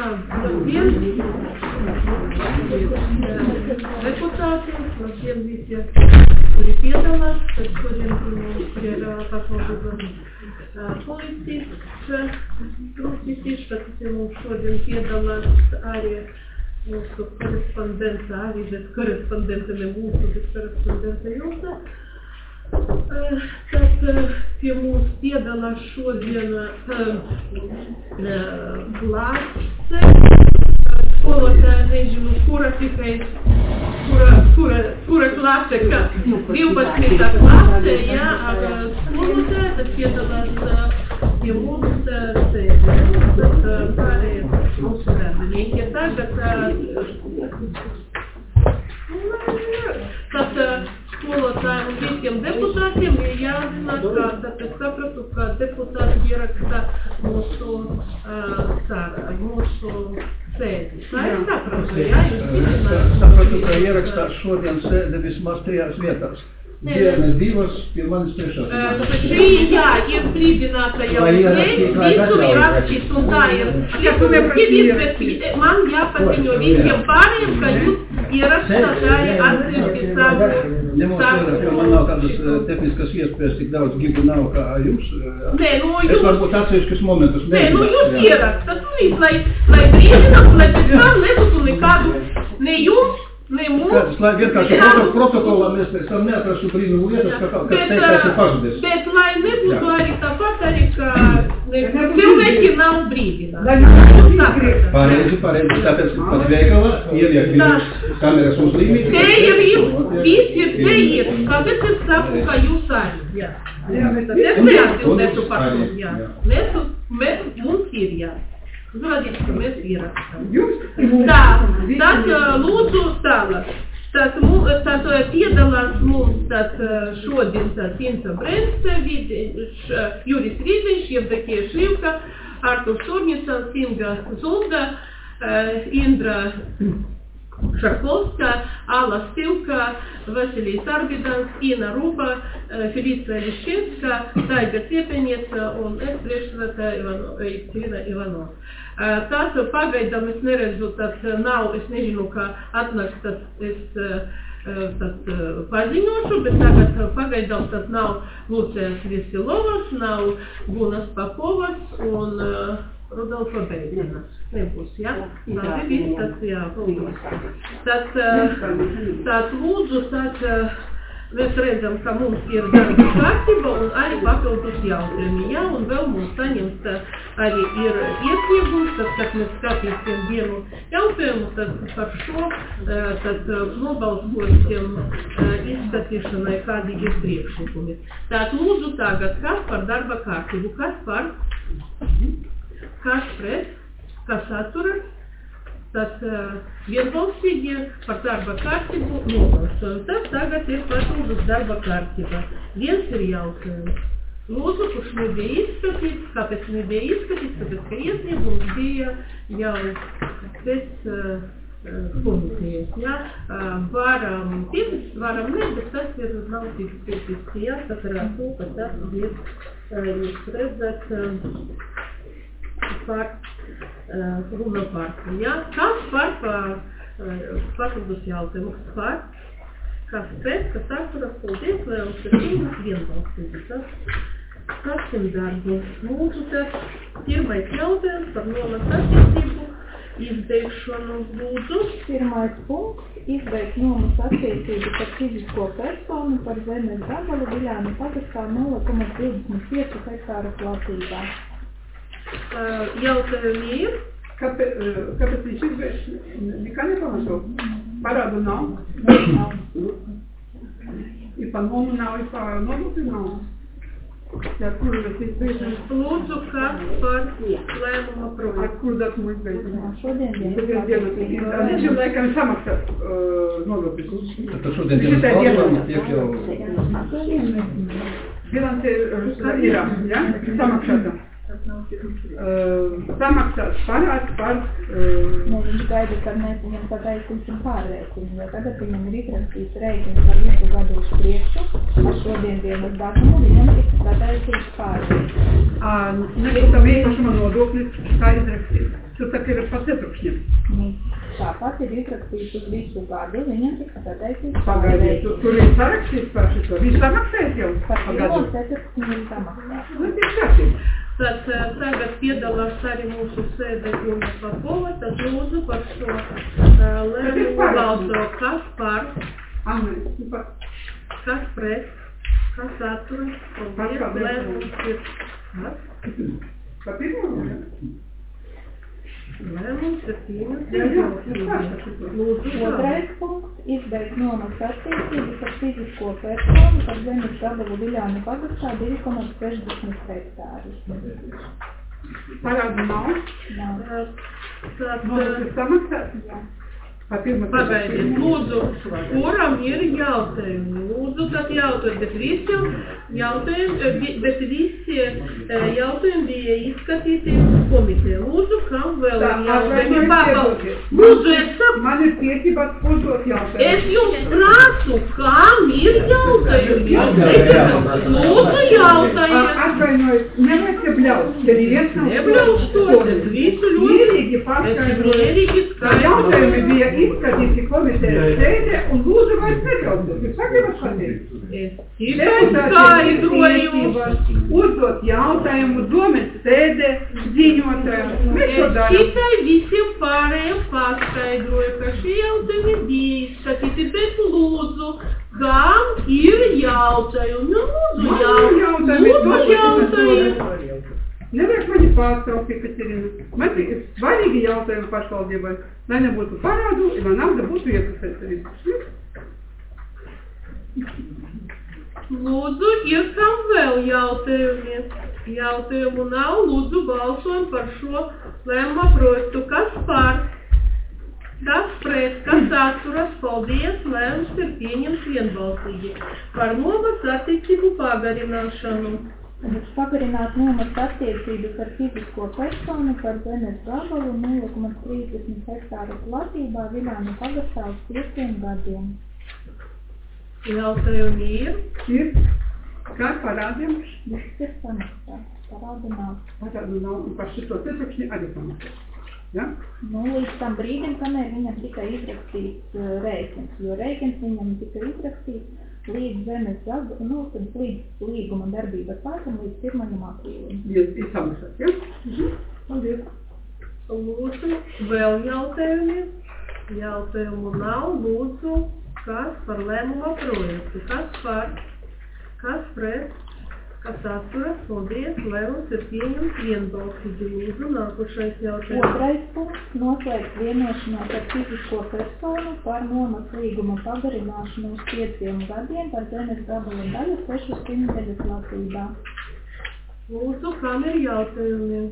deputāti, no tiem visi, kuri piedalās, tad šodien mums ir papildus policists, tad mums šodien piedalās arī mūsu korespondenta, avīzes korespondenta, ne mūsu, bet korespondenta Jūta. Tad pie mums piedalās šodien klase, skolotāja, nezinu, kura tikai, kura klase, ka 12. klase, jā, skolotāja, tad piedalās pie mums sēdē, tad pārējie mūsu darbinieki. Tad skolotājiem un visiem deputātiem ir jāzina, ka tad es sapratu, ka deputāti ieraksta mūsu sēdi. Tā es sapratu, jā, jūs zināt. Sapratu, ka ierakstās šodien sēdi vismaz 3 vietās. Dienas 2, pie manis 3. Šī, jā, ir brīdināta jau visur ir rakstīs un tā ir. Man jāpaziņo visiem pāriem, ka jūs ierakstāt arī atsevišķi savu. Ņemot vērā, ka man nav kādas tehniskas iespējas, tik daudz gigu nav kā jums. Nē, es varbūt atsevišķus momentus mēģināt. Nē, jūs ierakstat un viss, lai brīdināt, lai pēc tam nebūtu nekādu, ne jums, ne mums. Lai vienkārši protokolā mēs pēc tam neatrastu brīnumu lietas, ka teiktais ir pazudies. Bet lai nebūtu arī tāpat arī, ka cilvēki nav brīdināti. Pareizi, tāpēc pat veikala ieliek pirms kameras uzlīmīt. Te ir viss ir te ir, kāpēc es saku, ka jūs arī, jā. Es neatbildēšu par to, jā. Mums ir, jā. Uzrādīt, ka mēs ierakstām. Tā, tad lūdzu tālāk. Tad piedalās mums šodien Inta Brence, Juris Vidiņš, Jevdokija Šivka, Artur Šurņicans, Inga Zulda, Indra Šarkovska, Alla Stilka, Vasilijs Arbidans, Ina Ruba, Felicija Liščinska, Taiga Ciepeņica un es priekšsēdētāja Ikterina Ivanova. Tas pagaidām es neredzu, tad nav, es nezinu, kā atnāks, tad es paziņošu, bet tagad pagaidām tad nav Lucijas Vesilovas, nav Gunas Papovas un Rudolfa Beļģina. Nebūs, jā? Tādi viss tas, jā, tad lūdzu, tad mēs redzam, ka mums ir darba kārtība un arī papildus jautājumi, jā, un vēl mums saņems arī ir iesniegums, tad, kad mēs skatīsim vienu jautājumu, tad par šo, tad nobalsosim izskatīšanai, kādi ir priekšlikumi. Tātad lūdzu tagad, kas par darba kārtību, kas par, kas pret, kas atturas, tad vienbalsīgi par darba kārtību nobalsojam. Tas tagad ir papildus darba kārtība. Viens ir jautājums. Lūdzu, kurš nebija izskatīts, kāpēc nebija izskatīts, tāpēc, ka iesniegums bija jau pēc komisijas, jā. Varam piekrist, varam ne, bet tas ir nav tik piekrist, jā, sakarā to, ka tas ir, jūs redzat, par runa partiju, jā. Kas par papildus jautājumu? Kas pēc, kas atturas, paldies, vai mums ir vienbalsīgi. Sāksim darbu. Lūdzu, tad pirmais jautājums par nomas attiecību izbeigšanu. Lūdzu. Pirmais punkts. Izbeigt nomas attiecību par fizisko personu par zemes gabalu Viļānu pagastā 0,25 hektāru platībā. Jautājumi ir? Kāpēc viņš izbeigts? Nekā nepamašo? Parādu nav? Nav. I pa nomu nav, I pa nodokļu nav? Ja, kur mēs izbeigsim? Lūdzu, kas par lēmuma projektu? Ar kur datumu izbeigsim? Šodien dienas. Nešim laikam samaksāt nodokļus. Tad šodien dienas balsojums tiek jau... Bilance ir, ja? Samaksāta. Samaksāt parāds par... Viņš gaida, kad mēs viņam pataisīsim pārrēķinu, jo tagad viņam ir izrakstīts rēķins par visu gadu uz priekšu, ar šodien dienas datumu viņam ir pataisīts pārrēķinu. Nekustamā īpašuma nodoklis, kā izrakstīts? Tu tā ir pa ceturkšņiem. Tāpat ir izrakstīts uz visu gadu, viņam tiks pateikts. Pagaidiet, tur ir sarakstīts par šito. Viņš samaksēs jau? Par pirmo ceturkšņu ir samaksāts. Nu, tik kārtīgi. Tad tagad piedalās arī mūsu sēdē Ilma Papova, tad lūdzu par šo lēmumu balso, kas par, kas pret, kas atturas, paldies, lēmums ir. Pa pirmo? Lēmums ir pieņemts. Lūdzu, Otrais punkts - izbeigt nomas attiecības ar fizisko personu par zemes gabalu Viļānu pagastā 2,60 hektārus. Parādu nav? Nav. Tad, Nomas ir samaksāts? Jā. pagaidiet, lūdzu, kuram ir jautājumi? Lūdzu, tad jautājumi, bet visi jautājumi bija izskatīti komitē. Lūdzu, kam vēl ir jautājumi? Lūdzu, Man ir tiesības uzdot jautājumu. es jums prasu, kam ir jautājumi? Lūdzu, jautājumi. Atvainojiet, nevajag bļaut. Nebļaut to, bet visu ļoti mierīgi paskaidroju. mierīgi skaidroju. Jautājumi bija izskatīti komitejas sēdē un lūdzu vairs nebraucot. Jūs sagribat pateikt? Es tikai skaidroju. Uzdot jautājumu, domes sēdē, ziņotājiem. Mēs to Es darām. tikai visiem pārējiem paskaidroju, ka šie jautājumi bija izskatīti, bet lūdzu, kam ir jautājumi? Nu, lūdzu, jautājumi. Nevajag mani pārtraukt, Katerina. Man ir svarīgi jautājumi pašvaldībai, lai nebūtu parādu, lai nauda būtu iekasēta. Lūdzu, ir kam vēl jautājumi? Jautājumu nav, lūdzu, balsojam par šo lēmuma projektu. Kas par? Kas pret? Kas atturas? Paldies, lēmums ir pieņemts vienbalsīgi. Par nomas attiecību pagarināšanu. Pagarināt nomas attiecības ar fizisko personu par zemes gabalu 0,30 hektāru platībā Viļānu pagastā uz 5 gadiem. Jautājumi ir. Ir? Kā parādiem? Viss ir samaksāts. Parādu nav. Parādu nav un par šito ceturkšņi arī samaksāt. Ja? Nu, līdz tam brīdim, kamēr viņam tika izrakstīts rēķins, jo rēķins viņam tika izrakstīts līdz zemes gabalu, līdz līguma darbības sākuma līdz 1. aprīlim. Ir samaksāt, ja? Paldies. Lūdzu, vēl jautājumi? Jautājumu nav, lūdzu, kas par lēmuma projektu? Kas par? Kas pret? Kas atturas? Paldies, lēmums ir pieņemts vienbalsīgi. Lūdzu, nākošais jautājums. Otrais punkts - noslēgt vienošanos ar fizisko personu par nomas līguma pagarināšanu uz 5 gadiem par zemes gabalu daļu 6 simtdeļu platībā. Lūdzu, kam ir jautājumi?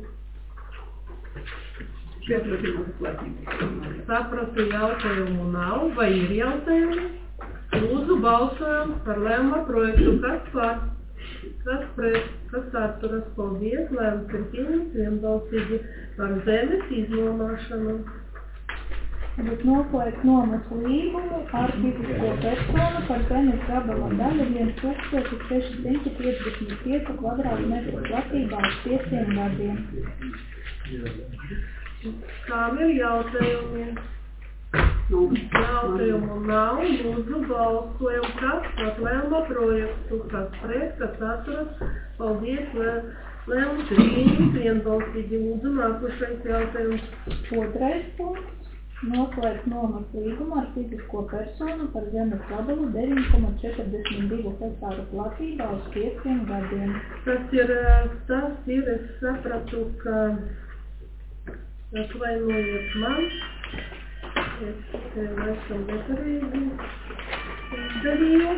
Sapratu, jautājumu nav, vai ir jautājumi? Lūdzu, balsojam par lēmuma projektu. Kas par? Kas pret? Kas atturas? Paldies, lēmums ir pieņemts vienbalsīgi par zemes iznomāšanu. Bet noslēgt nomas līgumu ar fizisko personu par zemes gabala daļu 1655 kvadrātmetru platībā uz 5 gadiem. Kām ir jautājumi? Jautājumu nav, lūdzu, balsojam, kas par lēmuma projektu, kas pret, kas atturas. Paldies, lēmums ir pieņemts vienbalsīgi. Lūdzu, nākošais jautājums. Otrais punkts - noslēgt nomas līgumu ar fizisko personu par zemes gabalu 9,42 hektāru platībā uz 5 gadiem. Tas ir, es sapratu, ka atvainojiet man. Es esmu nepareizi izdarīju.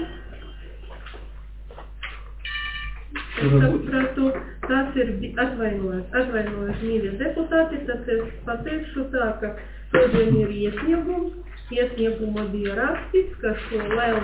Es sapratu, tas ir, atvainojos, mīļie deputāti, tad es pateikšu tā, ka šodien ir iesniegums. Iesnieguma bija rakstīts, ka šo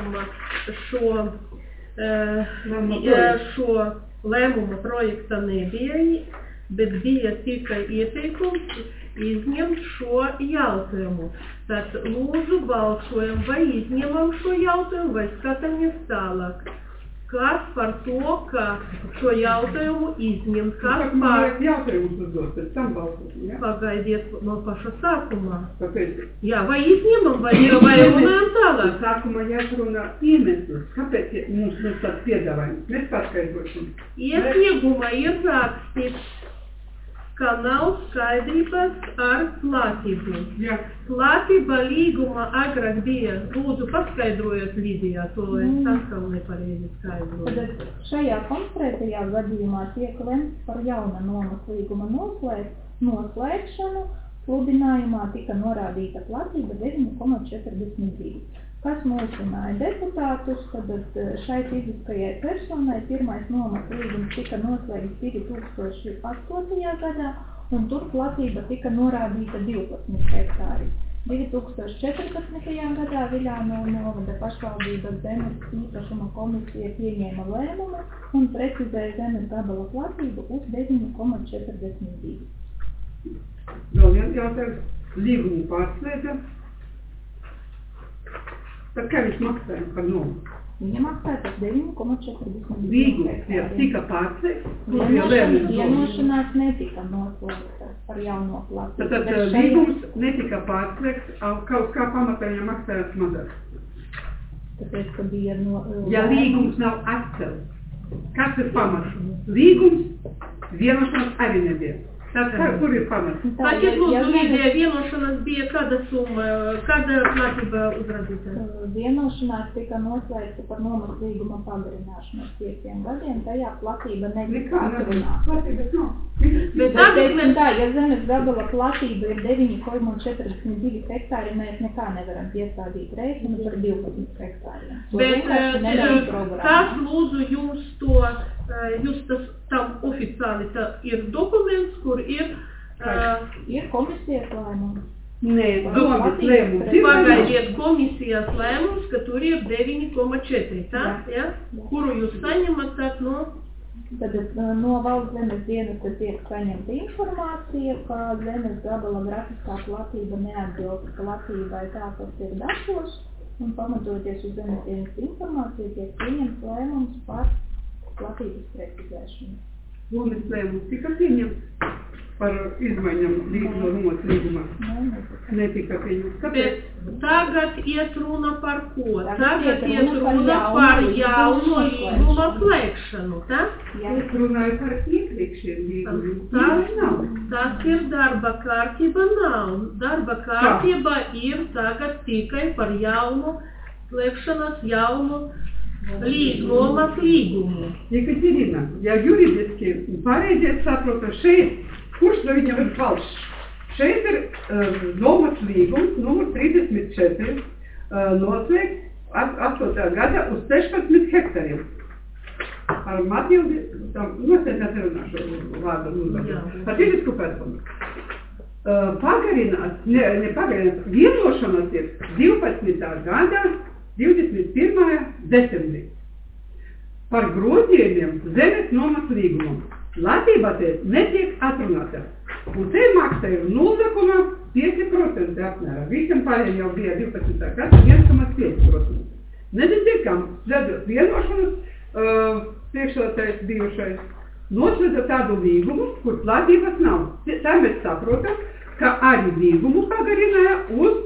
lēmuma projekta nebija, bet bija tikai ieteikums izņemt šo jautājumu. Tad lūdzu balsojam, vai izņemam šo jautājumu, vai skatāmies tālāk. kas par to, ka šo jautājumu izņem, kas Man vajag jautājumus uzdot, pēc tam balsot, ja? Pagaidiet no paša sākumā. Kāpēc? Jā, vai izņemam, vai runājam tālāk? Sākumā jāsarunā iemesls, kāpēc mums tāds piedāvājums. Mēs paskaidrosim. Iesniegumā ir rakstīts, ka nav skaidrības ar platību. Jā. Platība līguma agrāk bija, lūdzu paskaidrojot Lidijā, to es atkal nepareizi skaidroju. Tad šajā konkrētajā gadījumā tiek lemts par jauna nomas līguma noslēgšanu. Sludinājumā tika norādīta platība 9,42. Kas mulsināja deputātus, tad šai fiziskajai personai pirmais nomas līgums tika noslēgts 2008. gadā, un tur platība tika norādīta 12 hektāri. 2014. gadā Viļāno novada pašvaldības zemes īpašuma komisija pieņēma lēmumu un precizēja zemes gabala platību uz 9,42. Vēl viens jautājums. Līgumu pārslēdza. Tad kā viņš maksāja par nomu? Viņa maksāja par 9,42. Līgums tika pārslēgts. Vienošanās netika noslēgta par jauno platību. Tad līgums netika pārslēgts, kaut kā pamatā viņa maksāja mazāk. Tāpēc, ka bija Ja līgums nav atcelts, kas ir pamats? Līgums vienošanās arī nebija. Tad kur ir pamats? Tāpēc, lūdzu, Lidija, vienošanās bija kāda summa, kāda platība uzrādīta? Vienošanās tika noslēgta par nomas līguma pagarināšanos 5 gadiem, tajā platība netika atrunāta. Platības nav. Bet tagad mēs... Ja zemes gabala platība ir 9,42 hektāri, mēs nekā nevaram piestādīt rēķinu par 12 hektāriem. Bet kas lūdzu jums to, jūs tam oficiāli ir dokuments, kur ir... Ir komisijas lēmums. Nē, domas lēmums. Pagaidiet komisijas lēmums, ka tur ir 9,4, tā? Ja? Kuru jūs saņemat tad no... Tad no valsts zemes dienesta tiek saņemta informācija, ka zemes gabala grafiskā platība neatbilst platībai tā, kas ir datos, un pamatoties uz zemes dienesta informāciju tiek pieņemts lēmums par platības precizēšanu. Domas lēmums tika pieņemts par izmaiņām no nomas līgumā. Netika pieņemts. Kāpēc? Tagad iet runa par ko? Tagad iet runa par jaunu līguma slēgšanu, tā? Es runāju par iepriekšējiem līgumiem. Tas ir darba kārtība nav. Darba kārtība ir tagad tikai par jaunu slēgšanas, jaunu nomas līgumu. Jekaterina, ja juridiski pareizi saprotu, šeit, kurš no viņam ir falšs? Šeit ir nomas līgums, numur 34, noslēgts 8. gada uz 16 hektariem. Ar Matildi, noslēdz nerunāšu vārdu, par fizisku personu. Pagarināt, nepagarināt, vienošanās ir 12. gada 21. decembrī. Par grozījumiem zemes nomas līgumam. Platība te netiek atrunāta. Un te maksa ir 0,5% apmērā. Visam pārējiem jau bija 12. gada 1,5%. Nezinu, kam slēdzot vienošanas priekšsēdētājs bijušais noslēdza tādu līgumu, kur platības nav. Tā mēs saprotam, ka arī līgumu pagarināja uz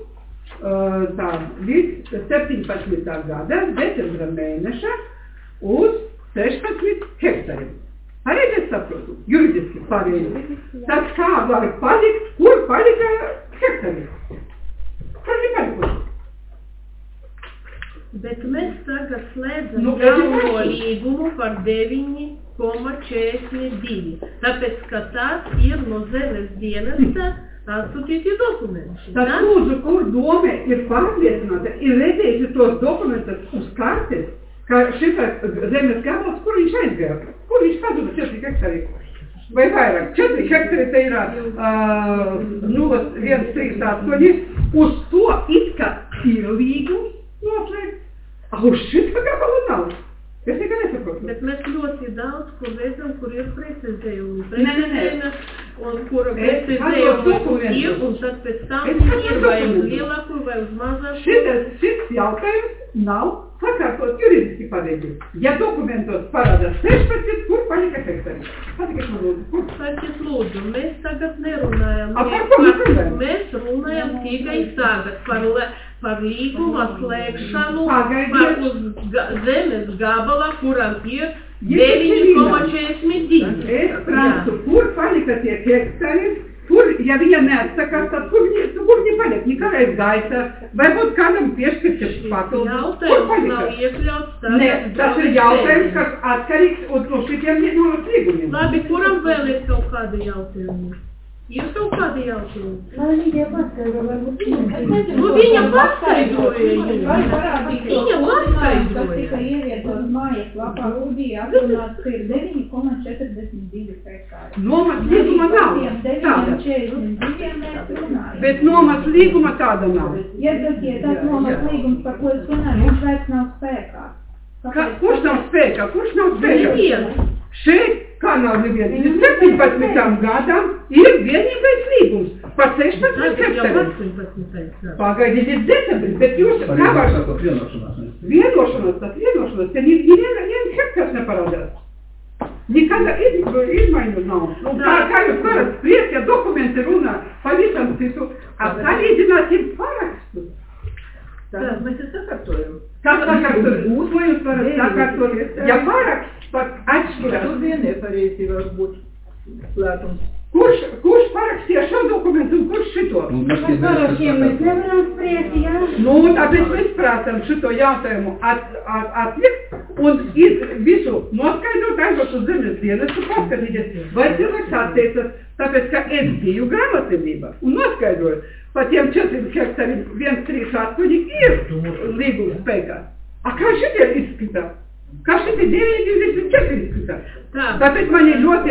līdz 17. gada decembra mēneša uz 16 hektariem. Pareizi es saprotu, juridiski pareizi. Tad kā var palikt, kur palika hektari? Kur viņi palikuši? Bet mēs tagad slēdzam jauno līgumu par 9,42. Tāpēc, ka tas ir no zemes dienesta atsūtīti dokumenti. Tad lūdzu, kur dome ir pārliecināta, ir redzējusi tos dokumentus uz kartes, ka šitais zemes gabals, kur viņš aizgāja? Kur viņš pazuda 4 hektari? Vai vairāk? 4 hektari te ir 0,138. Uz to it kā ir līgums noslēgts, uz šitā gabala nav. Es nekā nesaprotu. Bet mēs ļoti daudz, kur redzam, kur ir precizējumi. Nē. un kura precizējumu ir, un tad pēc tam ir vai uz lielāku, vai uz mazāku. Šis jautājums nav sakārtot juridiski pareizi. Ja dokumentos parādās 16, kur palika hektari? Patikiet man lūdzu, kur? Patiet lūdzu, mēs tagad nerunājam. Par ko mēs runājam? Mēs runājam tikai tagad par līguma slēgšanu, par uz zemes gabala, kuram ir 9,42. Es prasu, kur palika tie hektari, kur, ja viņa neatsakās, tad kur viņi paliek? Nikādais gaisa, vai būtu kādam piešķirts papildus? Jautājums nav iekļauts tagad. Nē, tas ir jautājums, kas atkarīgs no šitiem līgumiem. Labi, kuram vēl ir kaut kādi jautājumi? Ir kaut kādi jautājumi? Līdija paskaidro, varbūt viņa paskaidroja. Viņa paskaidroja. Kas tika ievietots mājas lapā Lūdijā, atrunāts, ka ir 9,42 hektāri. Nomas līguma nav tāda. 9,42 mēs runājam. Bet nomas līguma tāda nav. Iesakiet, tas nomas līgums, par ko es runāju, viņš vairs nav spēkā. Kurš nav spēkā? Neviens. Šeit, kā nav neviens, 17 gadam ir vienīgais līgums par 16 hektariem. Pagaidiet, ir decembris, bet jūs nevarat. Vienošanos, te neviens hektārs neparādās. Nekāda izmaiņu nav. Kā jūs varat spriest, ja dokumenti runā pavisam citu, salīdzināsim parakstus. Tātad mēs sakārtojam. Kas sakārtojam? Ko jūs varat sakārtot? Ja paraksts pat atšķirās. Tur vien nepareizi var būt slēpums. Kurš parakstīja šo dokumentu un kurš šito? Parašiem mēs nevaram spriest, jā. Nu, tāpēc mēs prātam šito jautājumu atlikt un visu noskaidrot, aizvot uz zemes dienestu, paskatīties, vai cilvēks atteicas, tāpēc, ka es biju grāmatvedībā un noskaidroju. Pa tiem 4 hektariem 138 ir līguma spēkā. A kā šitie izskatā? Kā šitie 9,24 izskatā? Tāpēc man ir ļoti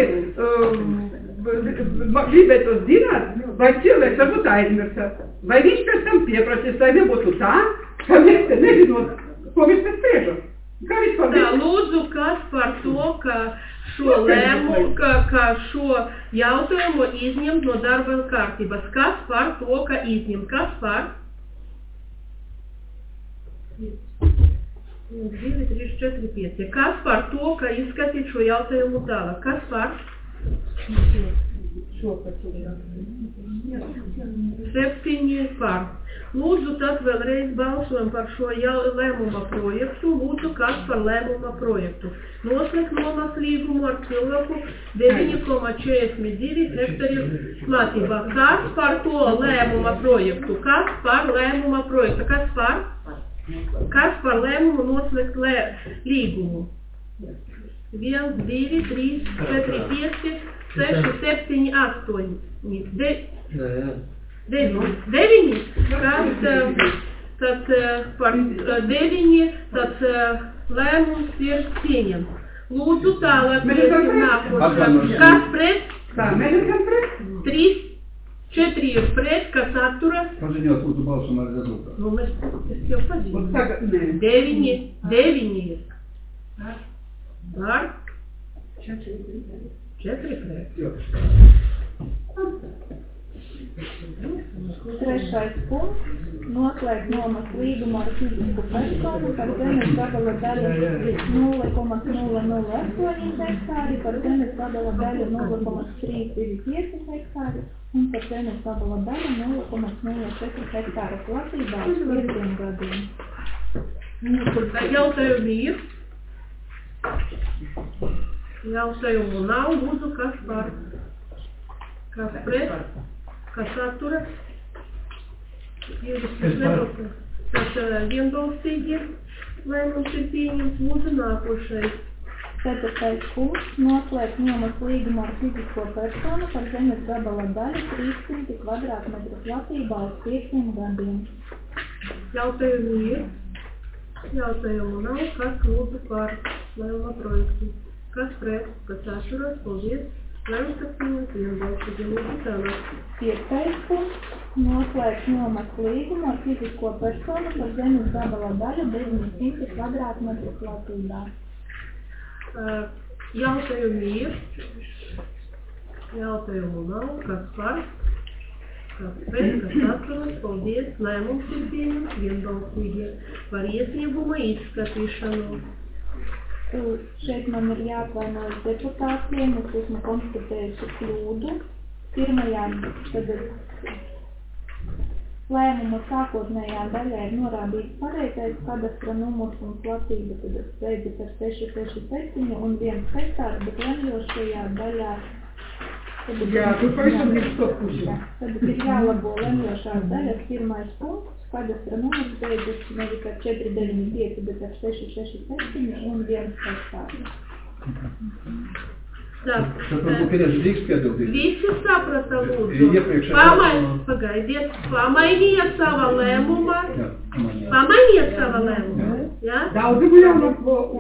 gribētos zināt, vai cilvēks varbūt aizmirsās, vai viņš pēc tam pieprasīs, lai nebūtu tā, ka mēs te nezinot, ko mēs te spriežam. Kā vispār? Tā, lūdzu, kas par to, ka šo lēmumu, ka šo jautājumu izņemt no darba kārtības? Kas par to, ka izņemt? Kas par? 2, 3, 4, 5. Kas par to, ka izskatīt šo jautājumu tālāk? Kas par? 7 par. Lūdzu, tad vēlreiz balsojam par šo lēmuma projektu. Lūdzu, kas par lēmuma projektu? Noslēgt nomas līgumu ar cilvēku 9,42 hektariem platībā. Kas par to lēmuma projektu? Kas par lēmuma projektu? Kas par lēmumu noslēgt līgumu? 1, 2, 3, 4, 5, 6, 7, 8. 9. Tad par 9, tad lēmums ir pieņemts. Lūdzu tālāk, kas pret? 3, 4 ir pret, kas atturas? Paziņot, lūdzu balsam ar rezultātu. Nu, es jau paziņoju. 9 ir. Par? 4 pret. Trešais punkts. Noslēgt nomas līgumu ar fizisku personu par zemes gabala daļu 0,008 hektāri, par zemes gabala daļu 0,325 hektāri un par zemes gabala daļu 0,04 hektāru platībā uz 5 gadiem. Jautājumi ir? Jautājumu nav, lūdzu, kas par? Kas pret? Kas atturas? Tad vienbalsīgi lēmums ir pieņemts. Lūdzu, nākošais. 4. punkts. Noslēgt nomas līgumu ar fizisko personu par zemes gabala daļu 300 kvadrātmetru platībā uz 5 gadiem. Jautājumi ir? Jautājumu nav. Kas lūdzu par lēmuma projektu? Kas pret? Kas atturas? Paldies! Lēmums pieņemts vienbalsīgi. Lūdzu, tālāk. 5. punkts. Noslēgt nomas līgumu ar fizisko personu par zemes gabala daļu 900 kvadrātmetru platībā. Jautājumi ir? Jautājumu nav, kas par, kas pret, kas atturas, paldies, lēmums ir pieņemts vienbalsīgi par iesnieguma izskatīšanu. Šeit man ir jāatvainojas deputātiem, es esmu konstatējusi kļūdu. Pirmajā lēmuma sākotnējā daļā ir norādīts pareizais kadastra numurs un platība, tad es beidzas ar 667 un 1 hektāru, bet lemjošajā daļā Jā, tu pavisam ir stopuši. Tad ir jālabo lemjošās daļas pirmais punkts, kadastra numurs beidzas nevis ar 495, bet ar 667 un 1 hektāru. Tāpēc, pirms drīkst piedildīt. Visi saprata, lūdzu. Pagaidiet, pamainiet sava lēmuma. Pamainiet sava lēmuma. Ja? Daudzumu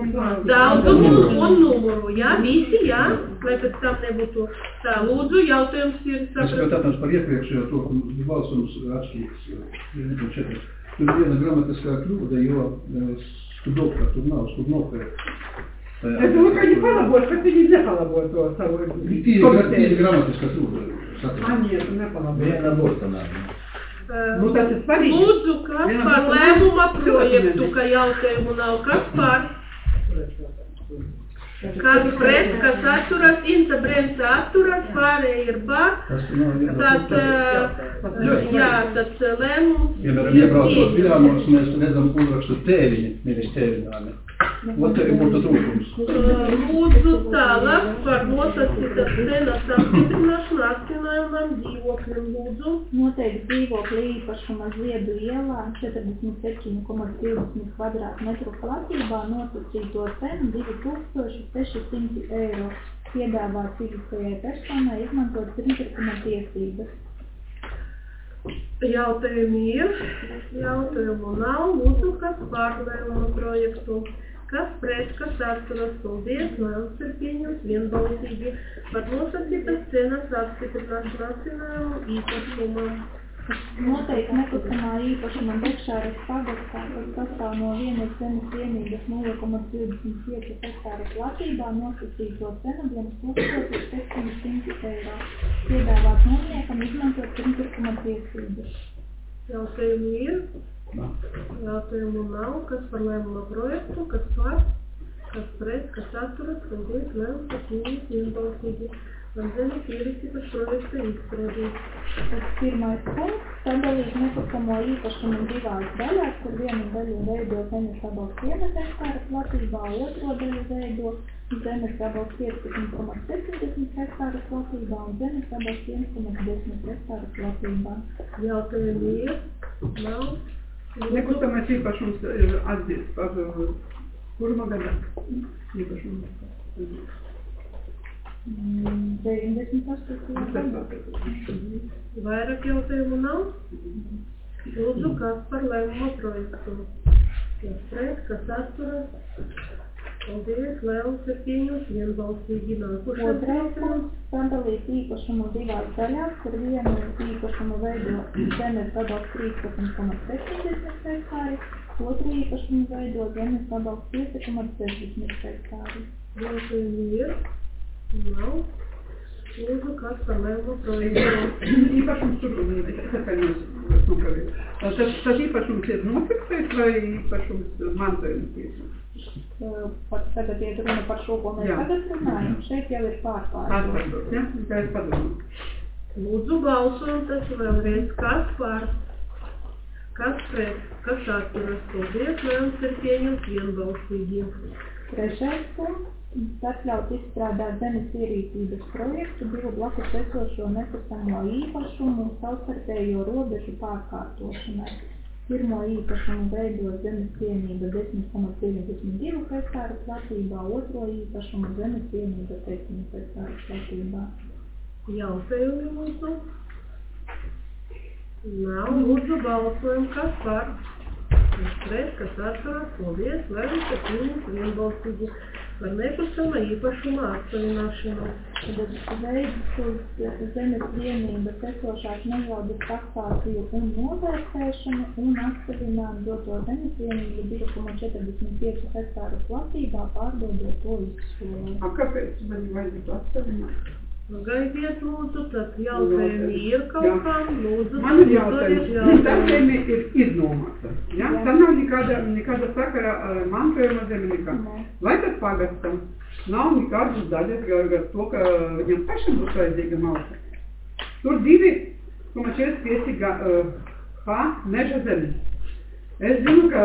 un numuru, jā, visi, jā, lai pēc tam nebūtu tā, lūdzu, jautājums ir Es skatāmies par iepriekšējo to balsums atšķirīgs. Tur viena gramatiskā kļūda, jo skudokā tur nav, skudnokā. Es domāju, ka viņi palabos, bet viņi nepalabo to savu Tīri gramatiskā kļūda. Aniet, nepalabo. Viena bortanā. Nu, tas ir svarīgi. Lūdzu, kas par lēmuma projektu, ka jautājumu nav, kas par? Kas pret, kas atturas, Inta Bremsa atturas, pārējie ir par. Tad, jā, tad lēmums ir Iebraucot Viļānos, mēs redzam uzrakstu tēviņi, nevis tēviņāni. Ot te būtu trūkums. Lūdzu tālāk par nosacītas cenas apstiprināšanu akcionāriem dzīvokļiem, lūdzu. Noteikti dzīvokļa īpašuma Ziedu ielā 47,20 kvadrātmetru platībā nosacīto cenu 2600 eiro. Piedāvā fiziskajai personai izmantot pirmpirkuma tiesības. Jautājumi ir, jautājumu nav, lūdzu, kas par lēmuma projektu, kas pret, kas atturas, paldies, lēmums ir pieņemts vienbalsīgi par nosacītas cenas apstiprināšanu akcionāru īpašumam. Noteikti nekustamā īpašuma Bekšāras pagastā, kas sastāv no vienas zemes vienības 0,25 hektāra platībā, nosacīto cenu 1600 eiro. Piedāvāt nomniekam izmantot pirmpirkuma tiesības. Jautājumi ir, jautājumu nav, kas par lēmuma projektu, kas par, kas pret, kas atturas, paldies, lēmums ir pieņemts vienbalsīgi. Zemes ierīcības projekta izstrādīt. Pirmais punkts - sadalīt nekustamo īpašumu divās daļās, kur vienu daļu veido zemes gabals 1 hektāra platībā, otro daļu veido zemes gabals 15,70 hektāra platībā un zemes gabals 1,10 hektāra platībā. Jautājumi ir, nav. Nekustamais īpašums ir atzīts par kurma gadā īpašumu. 98. gadā. Vairāk jautājumu nav? Lūdzu, kas par lēmuma projektu? Kas pret, kas atturas? Paldies, lēmums ir pieņemts vienbalsīgi nākušais. Otrais punkts - sadalīt īpašumu divās daļās, kur vienu īpašumu veido zemes gabals 13,70 hektāri, otru īpašumu veido zemes gabals 5,60 hektāri. Jautājumi ir? Nav. Lūdzu, kas par lēmuma projektu? Īpašums tur, es atvainojos, nokavēju. Tas īpašums ir nofiksēts vai īpašums mantojuma tiesības? Tagad iet runa par šo, ko mēs tagad runājam. Šeit jau ir Pārvārdos, ja? Tā es padomāju. Lūdzu, balsojam tas vēlreiz. Kas par? Kas pret? Kas atturas? Paldies, lēmums ir pieņemts vienbalsīgi. Trešais punkts - atļaut izstrādāt zemes ierīcības projektu divu blakus esošo nekustamo īpašumu savstarpējo robežu pārkārtošanai. Pirmo īpašumu veido zemes vienība 10,92 hektāru platībā, otro īpašumu zemes vienība 10 hektāru platībā. Jautājumi, lūdzu. Nav, lūdzu, balsojam, kas par? Kas pret, kas atturas, paldies, lēmums ir pieņemts vienbalsīgi par nekustama īpašuma atsevišķināšanu. Tad veids uz zemes vienības esošās nejaudas taksāciju un novērtēšanu un atsevināt doto zemes vienību 2,45 hektāru platībā, pārdodot to izsolē. Kāpēc man vajadzētu atsevināt? Gaidiet, lūdzu, tad jautājumi ir kaut kam, lūdzu. Man ir jautājums. Tā zeme ir iznomāta. Ja? Tā nav nekāda sakara ar mantojuma zemi nekā. Vai tad pagastam nav nekādas daļas ar to, ka viņam pašam būs vajadzīga malka? Tur 2,45 ha meža zemes. Es zinu, ka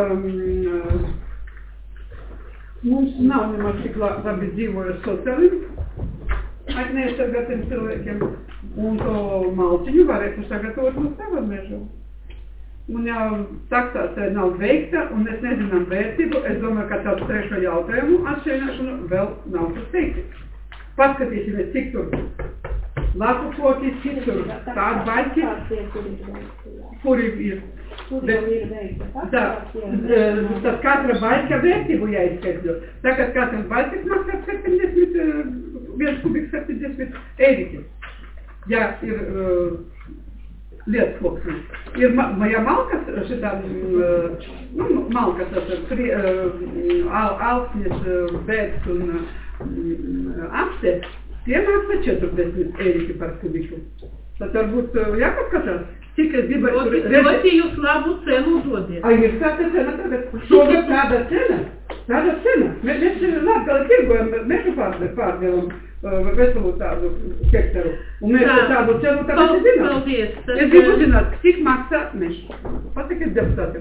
mums nav nemaz tik labi dzīvojas sociālisms. Neaizsargātiem cilvēkiem, un to malciņu varētu sagatavot no sava meža. Un ja taksācija nav veikta, un mēs nezinām vērtību, es domāju, ka tādu trešo jautājumu atšķirināšanu vēl nav tas teikti. Paskatīsimies, cik tur lapu koki, cik tur tādi baļķi, kuri ir. Tur jau ir veikta. Tad katra baļķa vērtību jāizskaidro. Tagad katrs baļķis maksā 1 kubiks 70 eiriķi. Ja ir lietskoksni. Ir ja malkas šitā, malkas alksnis, bēds un apste, tie maksā 40 eiriķi par kubiku. Tad varbūt jāpaskatās. Cik es gribētu Ļoti jūs labu cenu dodiet. Ir tāda cena tagad. Šogad tāda cena. Mēs Latgali tirgojam, mežu pārdevam veselu tādu hektaru. Un mēs tādu cenu tagad zinām. Paldies. Es gribu zināt, cik maksā mežu. Pasakiet deputātiem.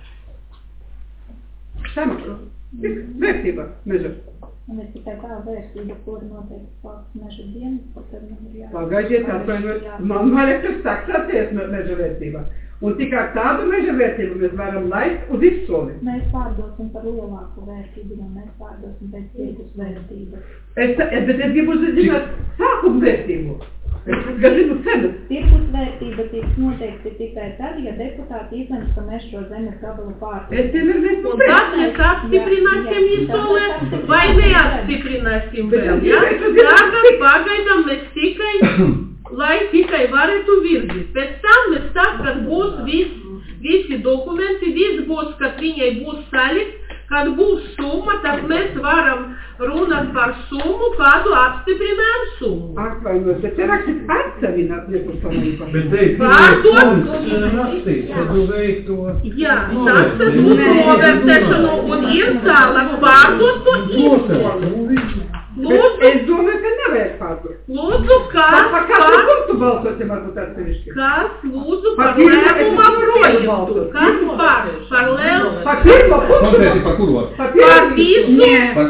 Samaksā. Cik vērtība meža? Un ir tikai tā vērtība, kura noteikti valsts meža dienas, tad man ir Pagaidiet, man vajag tas taksāties meža vērtībā. Un tikai tādu meža vērtību mēs varam laist uz izsoli. Mēs pārdosim par lielāku vērtību, un mēs pārdosim pēc tirgus vērtības. Bet es gribu zināt sākumu vērtību. Es zinu cenas. Tirgus vērtība tiks noteikti tikai tad, ja deputāti izlems, ka mēs šo zemes gabalu pārdosim. Un tad mēs apstiprināsim izsolē vai neapstiprināsim vēl. Ja? Tagad pagaidām mēs tikai, lai tikai varētu virzīt. Pēc tam mēs tā, kad būs visi dokumenti, viss būs, kad viņai būs salikts, kad būs summa, tad mēs varam runāt par summu, kādu apstiprinājam summu. Atvainojos, bet te rakstīt atsavināt nekustamā īpašumu. Bet teikt, rakstīt, kad tu veiktu... Jā, taksas būs novērtēšanu un ir tālāk pārdot to izsoli. Lūdzu, Es domāju, ka nevajag pārdot. Lūdzu, Par katru punktu balsosim varbūt atsevišķi. Kas lūdzu par lēmuma projektu? Kas par lēmumu? Par pirmo punktu. Konkrēti par kuru? Par visu?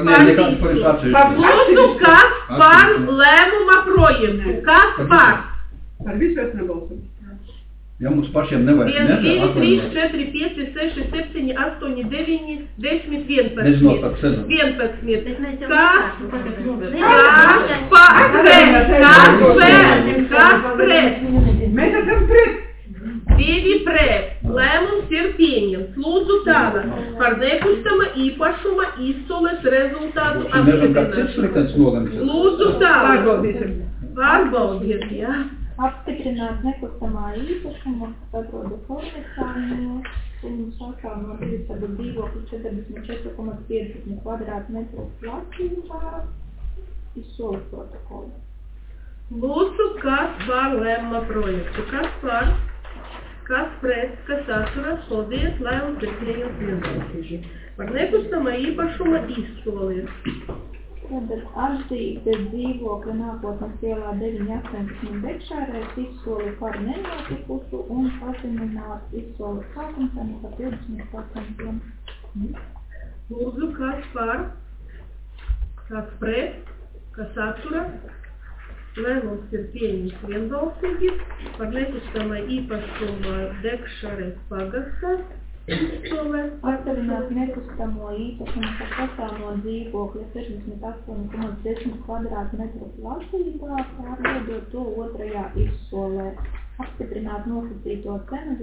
Par Lūdzu, kas par lēmuma projektu? Kas par? Par visu es nebalsoju. Ja mums pašiem nevajag 1, 2, 3, 4, 5, 6, 7, 8, 9, 10, 11. Nezinot par cenu. 11. Kas pret? Mēs esam pret. 2 pret. Lēmums ir pieņemts. Lūdzu tālāk. Par nekustama īpašuma izsoles rezultātu apstiprināšanu. Lūdzu tālāk. Pārbaudiet, jā. Apstiprināt nekustamā īpašuma, atrodu komisānu un sākā no 2 dzīvokļu 44,50 kvadrātmetru platībā izsoles protokolu. Lūdzu, kas par lēmuma projektu? Kas par? Kas pret? Kas atturas? Paldies, lēmums ir pieņemts vienbalsīgi. Par nekustamā īpašuma izsoles. Tad atzīt dzīvokļa nākotnes ielā 918 Bekšārēs izsoli par nenotikušu un paziņināt izsoles sākumcenu par 20%. Lūdzu, kas par? Kas pret? Kas atturas? Lēmums ir pieņemts vienbalsīgi. Par nekustamā īpašuma Bekšārēs pagastā. Atsevināt nekustamo īpašumu, kas sastāv no dzīvokļa 68,10 kvadrātmetru platībā, pārdodot to otrajā izsolē. Apstiprināt nosacīto cenu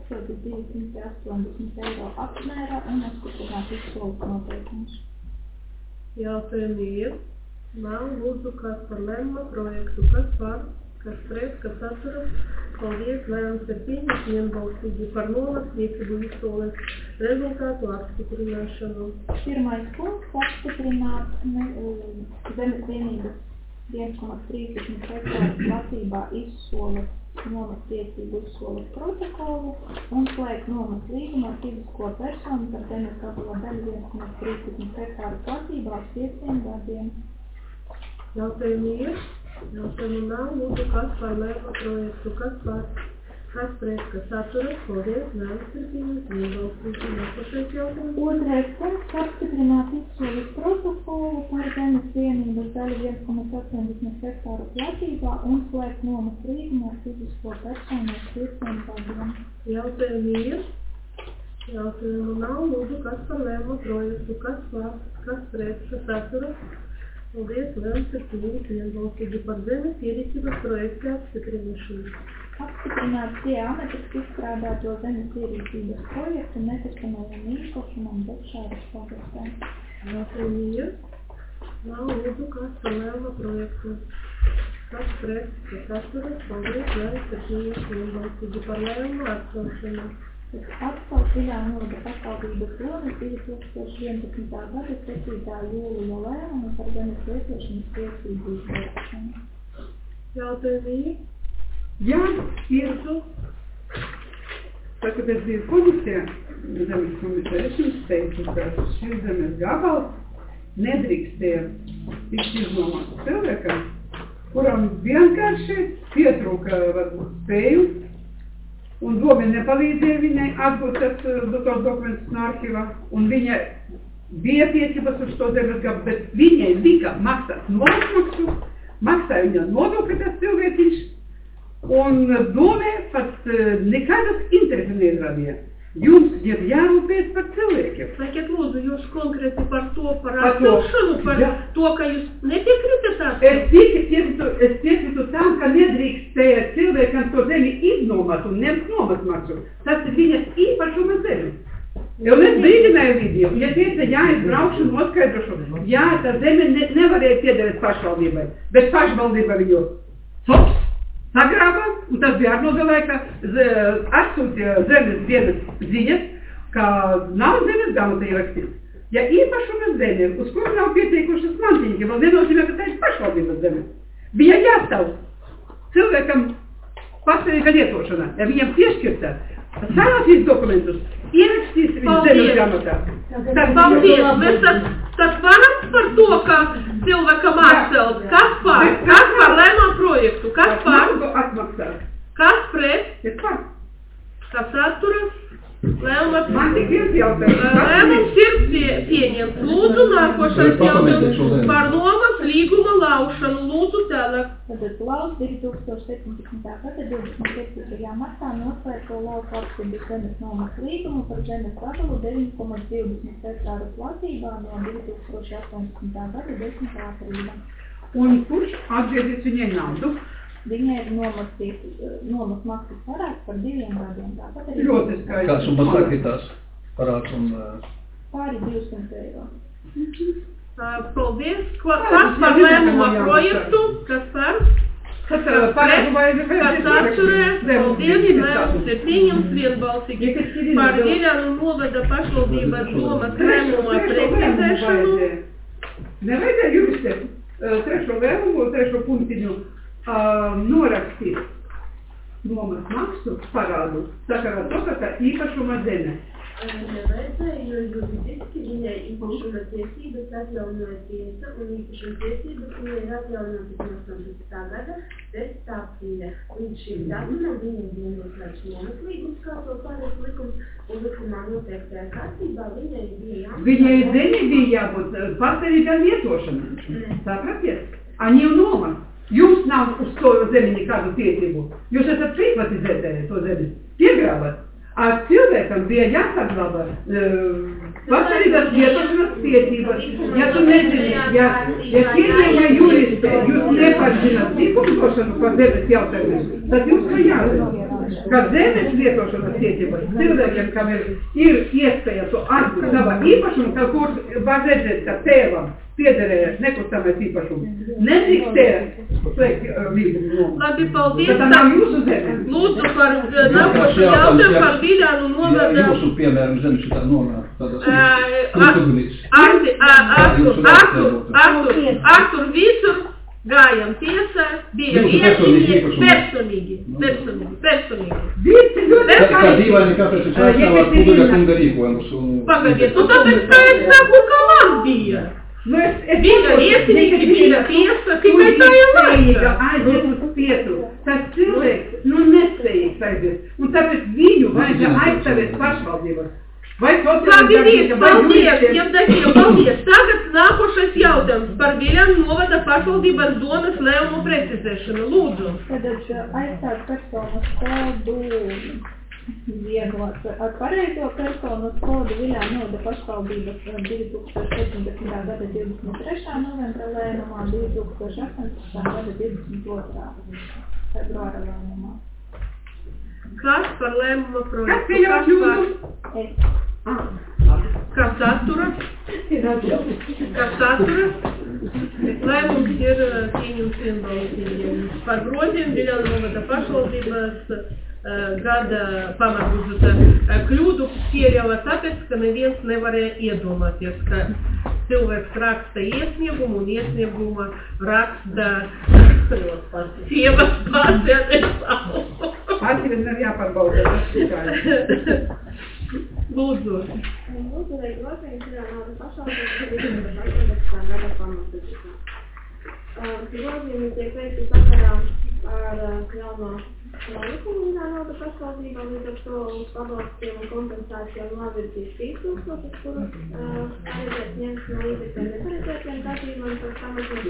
1280 eiro apmērā un apstiprināt izsoles noteikumus. Jautājumi ir. Nav lūdzu, kas par lēmuma projektu, kas par, kas pret, kas atturas. Paldies, lēmums ir pieņemts vienbalsīgi par nolasniecību izsoles rezultātu apstiprināšanu. Pirmais punkts - apstiprināt zemes vienības 1,30 hektāru platībā izsolas nomas tiesību izsolas protokolu un slēgt nomas līgumu ar fizisko personu par zemes gabala daļu 1,30 hektāru platībā ar 5 gadiem. Jautājumu ir? Jautājumu nav. Lūdzu, kas par lēma projektu, kas par, kas pret, kas atturas, paldies, neapstiprināt, nebalstīt, nākošais jautājums. Otrais punkts - apstiprināt izsoles protokolu par zemes vienības daļu 1,80 hektāru platībā un slēgt nomas līgumu ar fizisko personu ar 5 gadiem. Jautājumu ir? Jautājumu nav. Lūdzu, kas par lēma projektu, kas par, kas pret, kas atturas, paldies, neapstiprināt, nebalstīt par zemes ierīcības projektu apstiprināšanu. Apstiprināt geometriski izstrādāto zemes ierīcības projektu nekustamajam īpašumam Bekšāras pagastā. Jautājumu ir? Nav. Lūdzu, kas par lēma projektu, kas pret, kas atturas, paldies, neapstiprināt, nebalstīt par lēma atcelšanu. Atcelt Viļā novada pašvaldības lomas 2011. gada 7. jūlija lēmumu par zemes lietošanas tiesību izbeigšanu. Jautājumu ir? Jā, iesu. Tā, kad es biju komisijā, zemes komisijā, es jums teicu, ka šis zemes gabals nedrīkstēja tikt iznomāts cilvēkam, kuram vienkārši pietrūka varbūt spēju, un domi nepalīdzēja viņai atgūt tos dokumentus no arhīvā, un viņa bija tiesības uz to zemes gabalu, bet viņai lika maksāt nodokļu, maksāja viņa nodokļu tas cilvēciņš, un domē pat nekādas interesi neizrādīja. Jums ir jārūpēs par cilvēkiem. Sakiet, lūdzu, jūs konkrēti par to, par atcelšanu, par to, ka jūs nepiekritat atcelt? Es piekrītu tam, ka nedrīkstēja cilvēkam to zemi iznomāt un nemt nomas maksu. Tas ir viņas īpašuma zemi. Un es brīdināju video, ja teica, jā, es braukšu un noskaidrošu, jā, tā zeme nevarēja piederēt pašvaldībai, bet pašvaldība viņu sops sagrāba, un tas bija Arnolda laika, atsūtīja zemes dienas ziņas, ka nav zemes grāmatā ierakstīts. Ja īpašumas zeme, uz kuru nav pieteikušas mantiņķi, vēl nenozīmē, ka tā ir pašvaldības zeme. Bija jāstāv cilvēkam pastāvīga lietošana, ja viņam piešķirta, sarāsīs dokumentus, ierakstīs viņu zemes grāmatā. Paldies, mēs tad varam par to, ka cilvēkam atcelt. Kas par lēmā projektu? Kas par? Atmaksāt. Kas pret? Es par. Kas atturas? Lēmums. Man tik viens jautājums. Lēmums ir pieņemts. Lūdzu, nākošais jautājums par nomas līguma laušanu. Lūdzu, tālāk. Tātad Laus 2017. gada 27. martā noslēgto Lauku apstības zemes nomas līgumu par zemes gabalu 9,20 hektāru platībā no 2018. gada 10. aprīļa. Un kurš atgriezīs viņai naudu? Viņai ir nomas maksas parāds par 2 gadiem. Tāpat arī Ļoti skaidrs. Kāds un pasakītās parāds un... pāri 200 eiro. Paldies. Kas par lēmuma projektu? Kas par? Kas atturēs? Paldies. Lēmums ir pieņemts vienbalsīgi par Viļānu novada pašvaldības domas lēmuma precizēšanu. Nevajadzēja juristiem trešo lēmumu, trešo punktiņu norakstīt nomas maksu parādu sakarā to, ka tā īpašuma zeme. Nevajadzēja, jo juridiski viņai īpašuma tiesības atjaunoja tiesa un īpašuma tiesības viņai ir atjaunotas no 18. gada 10. aprīļa. Un šim datumam viņai bija noslēgts nomas līgums, kā to paredz likums, un likumā noteiktajā kārtībā viņai bija jāmaksā. Viņai zemi bija jābūt pastāvīgā lietošana. Sapratiet? Они nomas. Jums nav uz to zemi nekādu tiesību. Jūs esat privatizētāji to zemi. Piegrāvat. Ar cilvēkam bija jāsaglabā pastāvīgās lietošanas tiesības. Ja tu nezini, ja pieņēma juristē, jūs nepazināt likumdošanu par zemes jautājumiem, tad jums kā jādara. Ka zemes lietošanas tiesības cilvēkiem, kam ir iespēja to atgūt savā īpašumu, kaut kur var redzēt, ka tēvam piederēja nekustamais īpašums. Nedrīkstēja slēgt līgumu nomu. Labi, paldies. Bet tā nav jūsu zeme. Lūdzu par nākošu jautājumu par Viļānu novada. Ja jūsu piemēram zemi šitā nomā, tādas Artur, visur gājām tiesā, bija personīgi. Tā dīvaini, kāpēc es aizstāvāt Kudaļa kunga rīkojumus. Pagaidiet, tāpēc, kā es saku, ka man bija. Bija liecinieki, bija tiesa, tikai tā jau vajag. Aiziet uz tiesu. Tas cilvēks, nespējīgs aiziet. Un tāpēc viņu vajag aizstāvēt pašvaldības. Vai paldies, paldies. Tagad nākošais jautājums par Viļānu novada pašvaldības zonas lēmumu precizēšanu. Lūdzu. Tad aizstāt personas kodu vieglot ar pareizo personas kodu Viļānu novada pašvaldības 2017. gada 23. novembra lēmumā, 2018. gada 22. februāra lēmumā. Kas par lēmuma projektu? Kas pieļaut jūsu? Kas atturas? Lēmums ir pieņemts vienbalsīgi. Par grozījumu Viļānu novada pašvaldības gada pamatbudžeta kļūdu pieļauja tāpēc, ka neviens nevarēja iedomāties, ka cilvēks raksta iesniegumu un iesnieguma raksta sievas pati savu. Atceries nav jāpārbauda, tas tikai. Lūdzu. Lūdzu, lai grozījums Viļānu novada pašvaldības 2018. gada pamatbudžetā. Grozījumi tiek veikti sakarā ar jauno likumu Viļānu novada pašvaldībām, līdz ar to uz pabalstiem un kompensācijām novirzīs 3000, kurus paredzēt ņemt no līdzekļiem neparedzētiem gadījumiem, par samazināt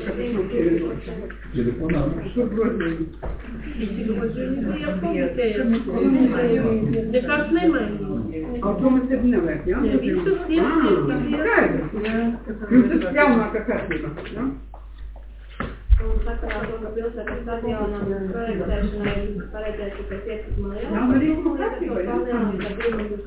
1000. Nekas nemainīs. Automatismu nevajag, jā? Visus Skaidrs. Jums tas jaunākā kārtība, jā? Un sakarā to, ka pilsētas stadionam projektēšanai paredzēt tikai 15 miljonu, līdz ar to palielināt par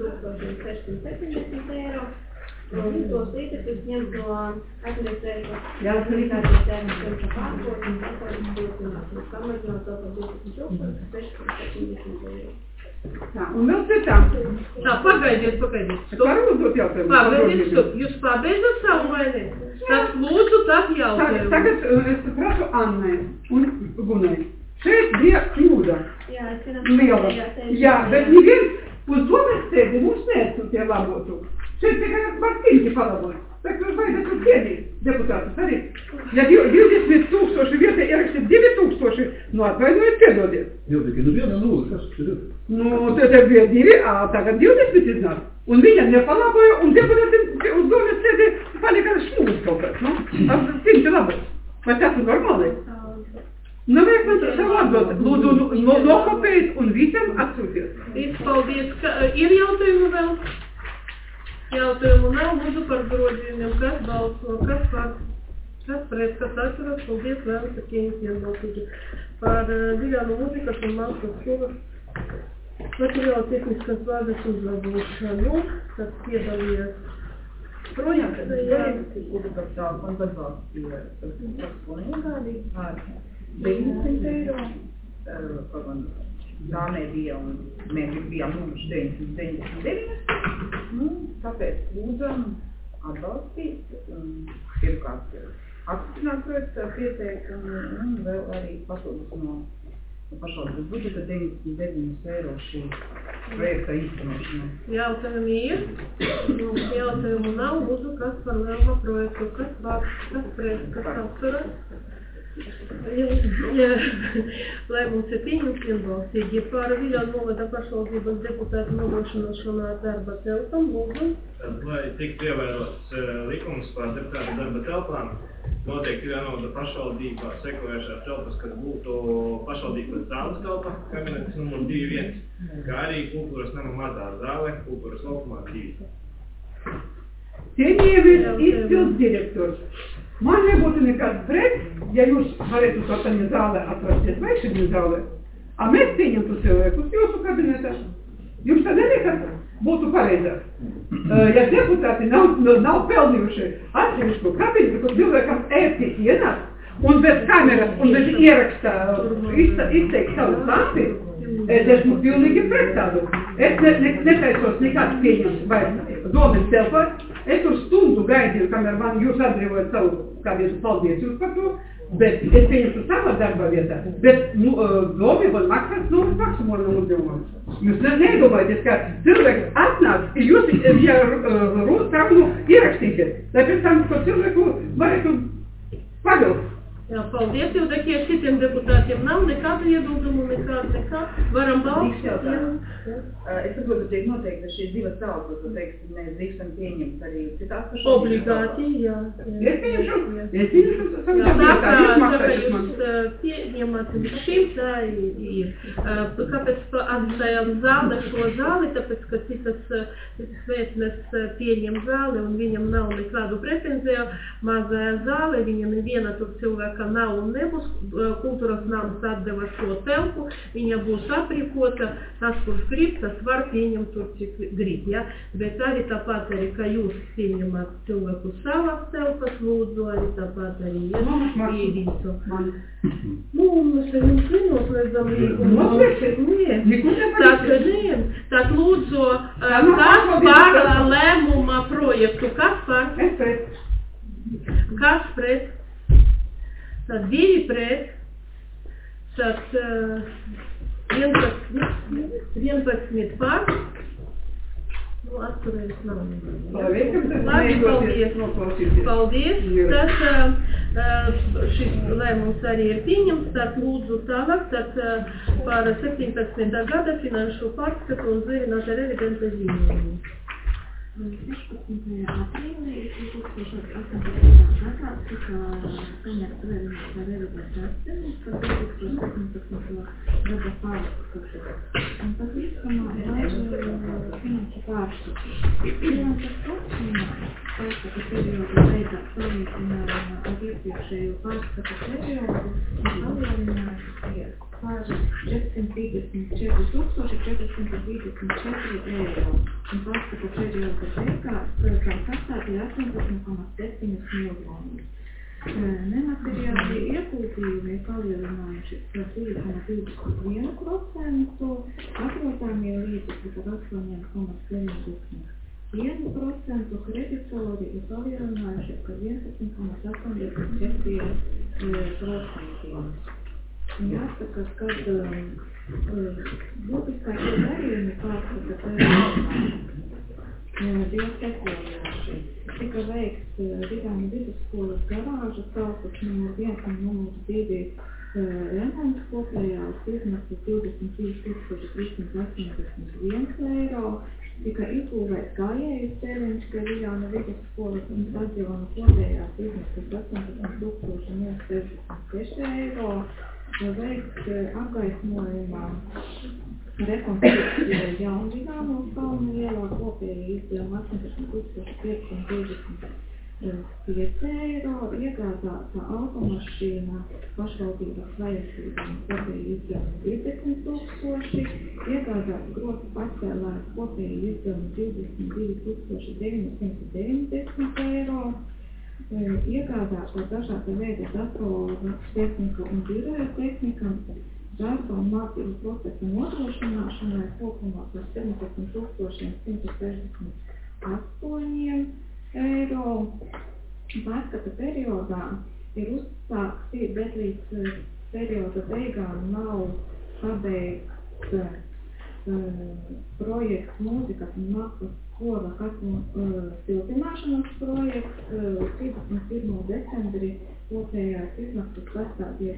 2670 eiro. Un tos līdzekļus ņemt no administrēšanas centra pārkodas un samazināt to par 12,670 eiro. Tā, un vēl citām. Tā, pagaidiet. Var uzdot jautājumu? Pagaidiet, jūs pabeidzat savu vai ne? Tad lūdzu, tad jautājumu. Tagad es prasu Annai un Gunai. Šeit bija kļūda. Jā, es liela. Jā, bet neviens uz domas sēdi mums neatsūtīja labotu. Šeit tikai Martīņķi palabot. Tā kā vajadzētu uz sēdīt deputātus arī. Ja 20,000 vietā ierakstīt 2,000, atvainojiet, piedodiet. Viena nula, kas ir? Tad bija 2, tagad 20 iznāk. Un viņam nepalaboja, un deputāti uz domas sēdi palika šmūs kaut kāds, Cimti labi. Vai tas ir normāli? Vajag man savu atdot. Lūdzu, nokopēt un visam atsūties. Paldies. Ir jautājumu vēl? Jautājumu nav, lūdzu par grozījumiem. Kas balso, kas par, kas pret, kas atturas, paldies vēl septiņas vienbalsīgi. Par Viļānu mūzikas un mākslas skolas materiāla tehniskas bāzes uzlabošanu, kas piedalījās projektā. Un atbalstīja personīgi ar 900 eiro. Dāmē bija un mēs bijām numurs 999. Tāpēc lūdzam atbalstīt, ir kāds apstiprināt projekts pieteikumu un vēl arī papildus no pašvaldības budžeta 99 eiro šī projekta īstenošanai. Jautājumi ir? Jautājumu nav. Lūdzu, kas par lēmuma projektu, kas vārds, kas pret, kas apturas? Lēmums ir pieņemts vienbalsīgi. Par Viļānu novada pašvaldības deputātu nodošanā darba telpām, lūdzu. Lai tiktu ievērots likums par deputātu darba telpām, noteikti Viļānu novada pašvaldībā sekojošās telpas, kas būtu pašvaldības zāles telpa, kabinets numur 2.1, kā arī kultūras nama mazā zāle, kultūras laukumā 2. Cienījamies izpildes direktors. Man nebūtu nekāds pret, ja jūs varētu to taņa zālē atrasties vai šajā zālē. Mēs pieņemtu cilvēkus jūsu kabinetā. Jums tad neliekas būtu pareizāk. Ja deputāti nav pelnījuši atsevišķu kabinetu, kur cilvēkam ērti ienāk, un bez kameras, un bez ieraksta izteikt savu stāsti, es esmu pilnīgi pret tādu. Es netaisos nekāds pieņems vai domas telpā. Es tur stundu gaidīju, kamēr man jūs atbrīvojat savu kabietu. Paldies jūs par to. Bet es pieņemtu savā darba vietā, bet domība maksās no maksimāla uzdevuma. Jūs nedomājat, ka cilvēks atnāc, ka jūs savu ierakstīsiet, lai pēc tam, ko cilvēku varētu pavilkt. Jā, paldies, jo ja citiem deputātiem nav nekādu iebildumu, nekā. Varam balsot. Es saprotu, tiek noteikti šīs divas telpas, teiksim, mēs drīkstam pieņemt arī citās pašvaldības. Obligāti, jā. Es pieņemšu savu tāpēc jūs pieņemat šim, tā ir. Kāpēc atstājām šo zāli, tāpēc, ka citas vētnes pieņem zāli un viņam nav nekādu pretenziju. Mazajā zāle, viņa neviena tur cilvēka nav un nebūs. Kultūras nams atdeva šo telpu, viņa būs aprīkota, tas, kurš grib, tas var pieņemt tur, cik grib, ja? Bet arī tāpat arī, ka jūs pieņemat cilvēku savas telpas, lūdzu, arī tāpat arī iedītu. Mēs jums nenoslēdzam līgumu. Так, lūdzu, kas par lēmuma projektu? Kas par? Es pret. Kas pret? Tad 2 pret. Tad 11 par. Atturējums nav. Labi, paldies. Paldies. Tad šis lēmums arī ir pieņemts. Tad lūdzu tālāk. Tad par 17. gada finanšu pārskatu un zvērināta revidenta ziņojumu. 16. aprīlī 2018. gadā tika saņemts revidenta atcenis par 2017. gada pārskatu. Un tas īstenībā ir finanšu pārskatu. Finanšu pārskatu periodu beigās salīdzinājumā ar iepriekšējo pārskatu periodu un salīdzinājumā par 434 434 eiro. Un pārskatu periodu beigās sastāvīja 18,7 miljonus. Nemateriāli iekultījumi ir palielinājuši par 2,21%, atrotāmie līdzekļi par 8,9%. 1% kreditori ir palielinājuši par 11,84%. Jāsaka, kad būtiskākie darījumi pārskata periodā bija sekojoši. Tika veikts Vigāņu vidusskolas garāžas telpas numur 1 un numur 2 remonts kopējās izmaksas 23,381 eiro. Tika izbūvēts gājēju cēliņš pie Vigāņu vidusskolas un stadiona kopējās izmaksas 18,066 eiro. Veikts apgaismojumā rekonstrukcija Jaunvigānos kalnu ielā kopēji izdevuma 18,525 eiro, iegādāta automašīna pašvaldības vajadzībām kopēji izdevuma 20,000, iegādāta grozu pacēlājs kopēji izdevuma 22,990 eiro, iegādāta dažāda veida datoru tehnika un biroja tehnika, darba un mācību procesa nodrošināšanai kopumā par 17,168 eiro. Pārskata periodā ir uzsākti, bet līdz perioda beigām nav pabeigts projekts mūzikas un mākslas skola siltināšanas projekts 31. decembrī kopējās izmaksas sastāvīja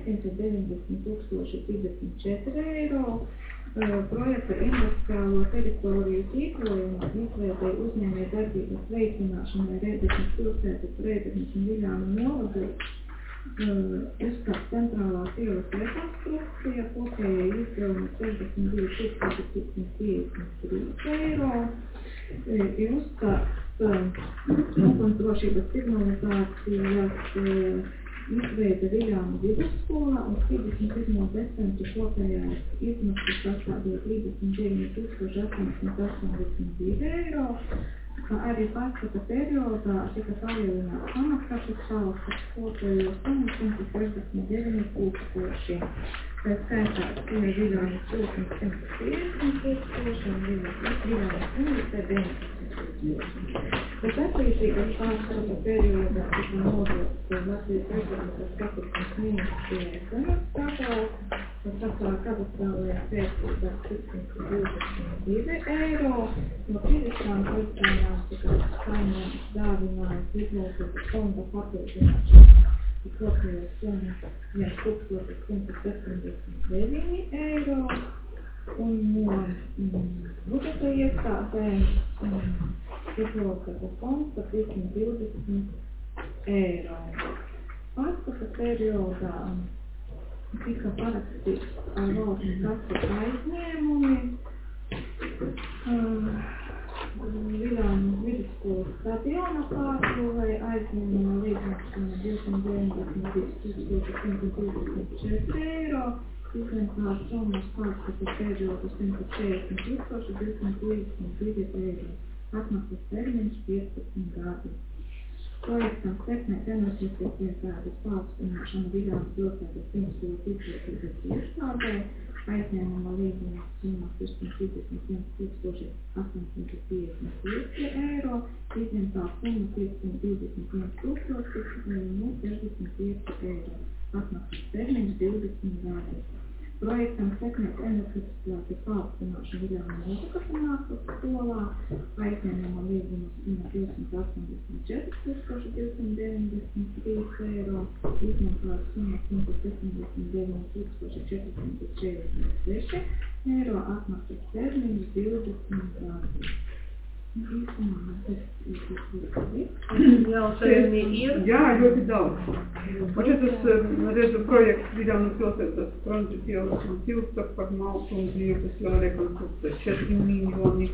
190,034 eiro. Projekta industriālo teritoriju tīklojuma izveidei uzņēmēju darbības veicināšanai Rēzeknes pilsētas, Rēzeknes un Viļānu novadē uzskats centrālās ielas rekonstrukcija, kopējai izdevumi 62,553 eiro. Ir uzskats ugunsdrošības signalizācijas izveida Viļānu vidusskola un 31. decembri kopējās izmaksas sastāvīja 39,882 eiro. Kā arī pārskata periodā tika palielināts pamatkapitāls par kopējo summu 169,000. Pēc skaitā ir Viļānu ciltnes 150,000 un Viļānu universitē 19,000. Bet attīstības pārskata periodā tika nodots Latvijas Republikas satiksmes ministrijai zemes pabalsts, kas sastāv kadastrālajās vērtībās 122 eiro, no fiziskām personām tika saimnieks dāvinājums izlūkotu fonda papildināšanā, tik kopējos summa 1179 eiro, un no budžeta iestādēm izlūkotu fonds par 220 eiro. Pārskata periodā tika parakstīts ar valsts kasu aizņēmumi, Viļānu vidusskolas stadiona pārbūvei aizņēmuma līdzekļu 290 eiro, izņemtās summas pārskata periodu 140 eiro, atmaksas termiņš 15 gadi. Projektam sekmēt enerģētikas iestādes paaugstināšanu Viļānu pilsētas Simsula tīklotības iestādē, aizņēmuma līguma summa 631 855 eiro, izņemtā summa 521 65 eiro, atmaksas termiņš 20 gadi. Projektam sekmēt enerģētikas paaugstināšanu Viļānu mūzikas mākslas skolā, aizņēmuma līguma summa 284 293 eiro, izņemtā summa 179 446 eiro, atmaksas termiņš 20 gadi. Jā, ļoti daudz. Un šis redzu projekts Viļānu pilsētas tranzītielas un tilta par Maltu un Griepas jau rekonstrukcija 4 miljoni.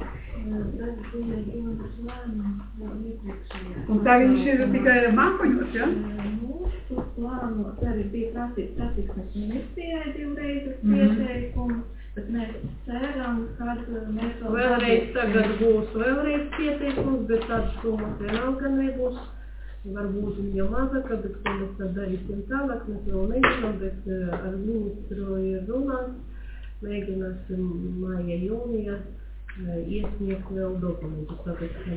Un tā viņš ir tikai mākoņos, ja? Mūsu plānos arī bija prasīts satiksmes ministrijai 2 reizes pieteikumu, bet mēs ceram, ka mēs vēlreiz tagad būs vēlreiz pieteikums, bet tādas summas vienalga nebūs. Varbūt viņa mazāka, bet ko mēs tad darīsim tālāk, mēs vēl nezinām, bet ar ministru ir runāts, mēģināsim māja jūnijā iesniegt vēl dokumentus, tāpēc, ka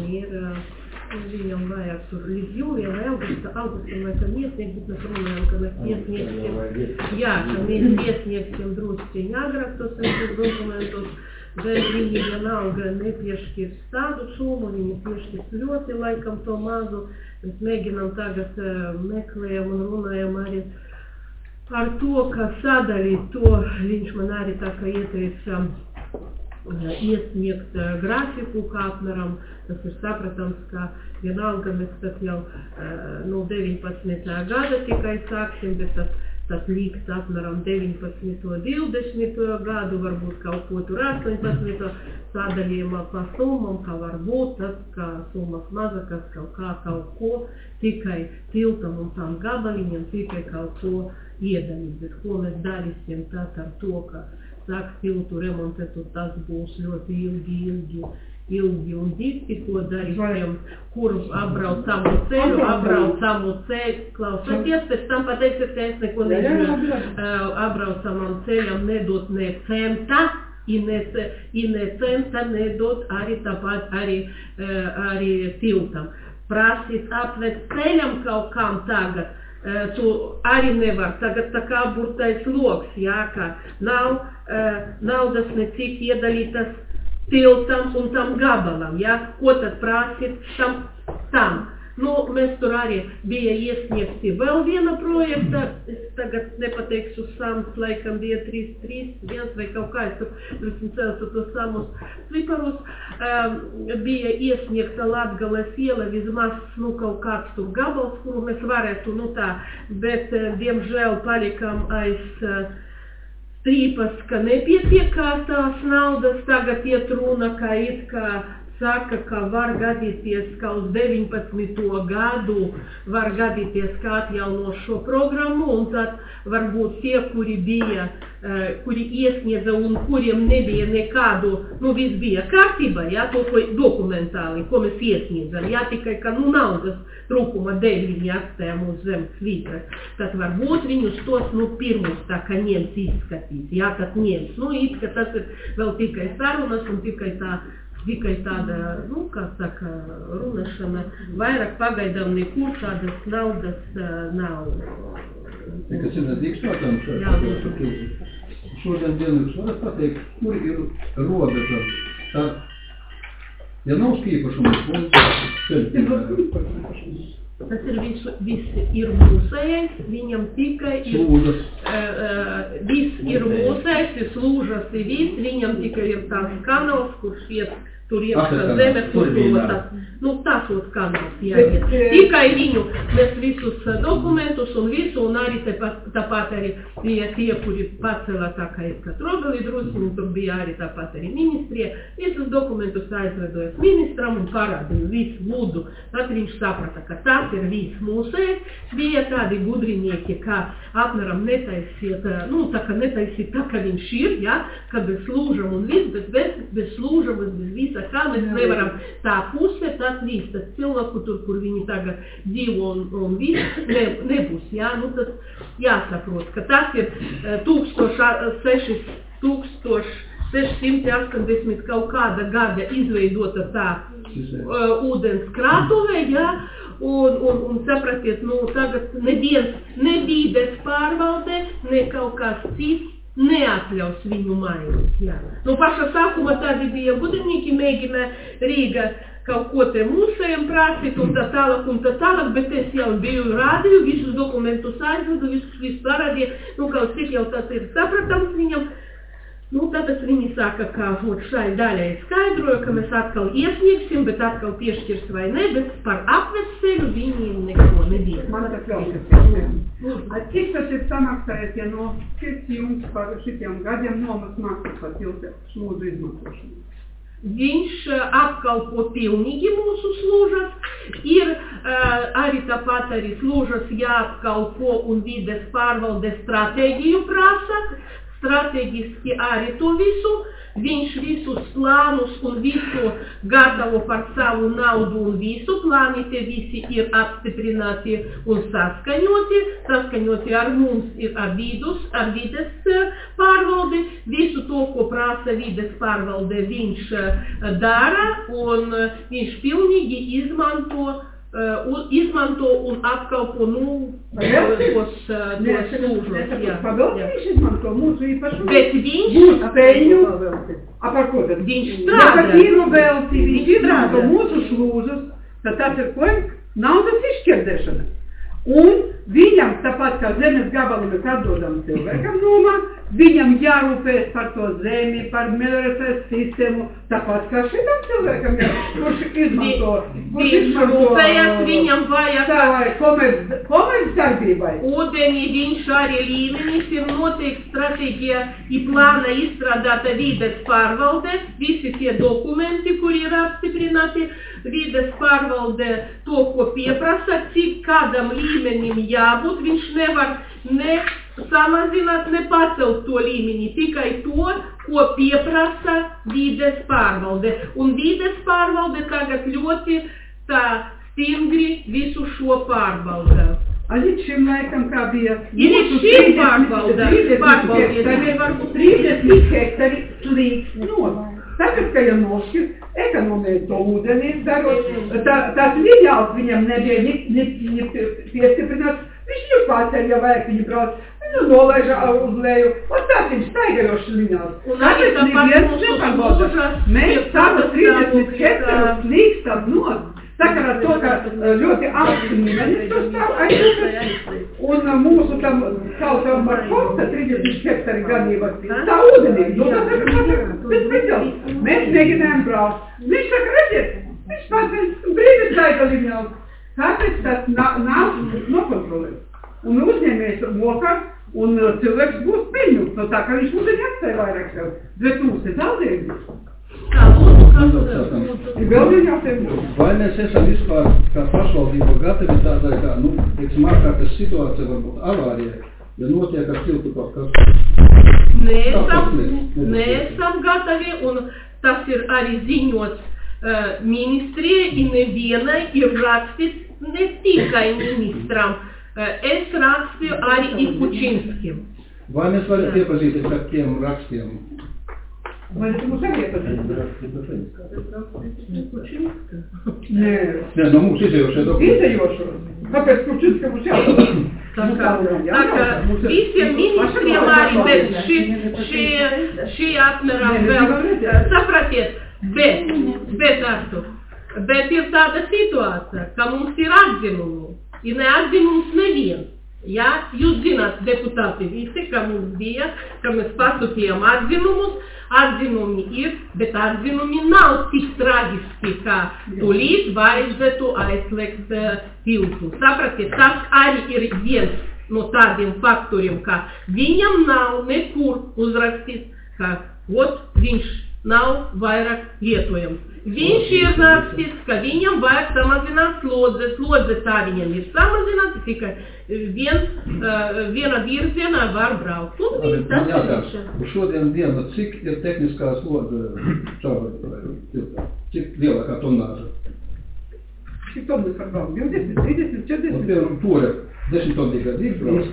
viņam vajag tur līdz jūlijam vai augustam laikam iesniegt, bet mēs runājam, ka mēs iesniegsim drusciņ agrāk tos visus dokumentus, bet viņi vienalga nepiešķirs tādu summu, viņi piešķirs ļoti laikam to mazu. Mēs mēģinām tagad meklējam un runājam arī ar to, ka sadalīt to, viņš man arī tā kā ieteica iesniegt grafiku, kā apmēram, tas ir sapratams, ka vienalga mēs tad jau no 19. gada tikai sāksim, bet tas līks apmēram 19. 20. gadu, varbūt kaut ko tur 18. sadalījumā pa summam, kā varbūt tas, kā summas mazakas, kaut ko, tikai tiltam un tām gabaliņam, tikai kaut ko iedaļīt, bet ko mēs darīsim tad ar to, ka sāks tiltu remontēt, un tas būs ļoti ilgi un dikti, ko darīsim, kur apbraucamu ceļu, klausoties, pēc tam pateiksiet, ka es neko nezinu, apbraucamam ceļam nedot ne centa, i ne centa nedot arī tāpat arī tiltam. Prasīt apvest ceļam kaut kam tagad, tu arī nevar, tagad tā kā burtais loks, jā, ka nav naudas necik iedalītas tiltam un tam gabalam, jā, ko tad prasīt tam. Nu, mēs tur arī bija iesniegti vēl viena projekta, es tagad nepateikšu sams, laikam bija 331 vai kaut kā, es tur celsu tos samus sliparus, bija iesniegta Latgales iela vismaz, nu, kaut kāds tur gabals, kuru mēs varētu, nu tā, bet, diemžēl, palikam aiz strīpas, ka nepietiek tās naudas, tagad iet runa, ka it kā saka, ka var gadīties, ka uz 19. gadu var gadīties, kā atjauno šo programmu, un tad varbūt tie, kuri iesniedza un kuriem nebija nekādu, nu viss bija kārtībā, jā, to dokumentāli, ko mēs iesniedzam, jā, tikai, ka, nu, naudas trūkuma dēļ viņi atstājām uz zemes svītras, tad varbūt viņus tos, nu, pirmus tā kā ņems izskatīt, jā, tad ņems, nu, it, ka tas ir vēl tikai sarunas un tikai tā tikai tāda, kā saka, runašana, vairāk pagaidām nekur tādas naudas nav. Kas ir nedrīkstotām šeit? Šodien dienu jūs varat pateikt, kur ir robeža starp, ja nav īpašumas punkts, tas ir viss ir mūsējais, viņam tikai ir viss ir mūsējs, ir slūžas, ir viss, viņam tikai ir tās kanāls, kurš iet tur iekšā zeme, kur tas kanāls jāiet. Tikai viņu, mēs visus dokumentus un visu, un arī tāpat arī bija tie, kuri pacēlā tā kā Trobeli drusiņi, tur bija arī tāpat arī ministrija, visus dokumentus aizvedojas ministram un parādīja visu lūdzu. Tad viņš saprata, ka tas ir viss mūsējs, bija tādi gudrinieki, kā apmēram netaisiet, tā kā netaisiet tā, kā viņš ir, ja, ka bez slūžam un viss, bet bez slūžam, bez visa, kā mēs nevaram tā puse, tas viss, tas cilvēku tur, kur viņi tagad dzīvo un viss, nebūs, ja, tas jāsaprot, ka tas ir 1680 kaut kāda gada izveidota tā ūdens krātuve, ja, un sapratiet, tagad neviens, ne vīdes pārvalde, ne kaut kāds cits neatļaus viņu mainīt, jā. Pašā sākuma tādi bija gudrinieki, mēģina Rīga kaut ko te mūsējiem prasīt un tā tālāk, bet es jau biju rādīju, visus dokumentus aizvedu, visus parādīju, kaut cik jau tas ir sapratams viņam. Tāpēc viņi saka, ka šai daļai skaidroja, ka mēs atkal iesniegsim, bet atkal piešķirs vai ne, bet par apvesceļu viņiem neko nebija. Man tas vēl cik tas ir samaksājies, ja pirks jums par šitiem gadiem nomas maksas par slūžu izmantošanu? Viņš apkalpo pilnīgi mūsu slūžas, ir arī tāpat arī slūžas jāapkalpo un vides pārvalde stratēģiju prasa, strateģiski arī to visu, viņš visus plānus un visu gatavo par savu naudu un visu, plāni tie visi ir apstiprināti un saskaņoti ar mums ir ar vides pārvaldi, visu to, ko prasa vides pārvalde, viņš dara un viņš pilnīgi izmanto un apkalpo tos slūžos. Paveltīs izmanto mūsu īpašumu. Bet viņš peļņu. Par ko tad? Viņš strādā. Ja pat īru velti, viņš izmanto mūsu slūžus, tad tas ir ko? Naudas izšķirdēšana. Un viņam, tāpat kā zemes gabalu mēs atdodam cilvēkam nomā, viņam jārūpēs par to zemi, par meliorācijas sistēmu, tāpat kā šitam cilvēkam, kurš izmanto. Viņš rūpējas, viņam vajag komercdarbībai. Ūdeni, viņš arī līmenis ir noteikti stratēģija ir plāna izstrādāta vides pārvalde, visi tie dokumenti, kuri ir apstiprināti, vides pārvalde to, ko pieprasa, cik kādam līmenim jābūt, viņš nevar ne samazināt, ne pacelt to līmeni, tikai to, ko pieprasa vides pārvalde. Un vides pārvalde tagad ļoti tā stingri visu šo pārbauda. Līdz šim laikam kā bija līdz šim pārbauda 30 hektari slīgs nos. Tagad, ka jau nošķirs, ekonomēja to ūdeni, darot, tās liņāls viņam nebija piestiprināts, viņš jau paceļ, ja vajag viņu brauc, viņu nolaiža uz leju, un tā viņš staigaroši liņāls. Tāpēc neviens neparbauda. Mēs tādu 30 hektaru slīgstam nos. Sakarā to, ka ļoti augsts līmenis tur stāv aizsūkas, un mūsu tam saucam par kosta 30 hektari ganībā stāv ūdenī. Tas ir speciāls. Mēs mēģinājām braukt. Viņš saka, redziet, viņš pats brīdis taiga liņāls. Kāpēc tas nav nokontrolēts? Un uzņēmējs mokās, un cilvēks būs peļņu. No tā, ka viņš ūdeni atstāja vairāk sev. Bet mums ir zaudējumi. Vai mēs esam vispār kā pašvaldība gatavi tādai kā, ārkārtas situācija, varbūt avārija, ja notiek ar tiltu kaut kas? Neesam gatavi, un tas ir arī ziņots ministrijai, un nevienai ir rakstīts ne tikai ministram. Es rakstīju arī Kučinskim. Vai mēs varam iepazīties ar tiem rakstiem? Vai tu mums arī iepazīstināt? Nē. Nē, no mums izējošie dokumenti. Izējošo? Kāpēc Kučinska mums jāpalāk? Tā kā visiem ministriem arī, bet šī atmeram vēl, sapratiet, bet Artur, bet ir tāda situācija, ka mums ir atzinumi, ir neatzinums neviens. Ja, jūs zināt, deputāti visi, ka mums bija, ka mēs pasūtījām atzinumus, atzinumi ir, bet atzinumi nav tik traģiski, kā tūlīt vajadzētu aizslēgt tiltu. Sapratiet, tas arī ir viens no tādiem faktoriem, ka viņam nav nekur uzrakstīts, ka viņš nav vairāk lietojams. Viņš ir rakstīts, ka viņam vajag samazināt slodze tā viņam ir samazināta, tikai viena virzienā var braukt. Un tas ir šodien diena, cik ir tehniskā slodze šādā, cik lielākā tonāža? Cik tonnas var braukt? 20, 30, 40? Un piemēram, pūre 10 tonni gadīgi braukt.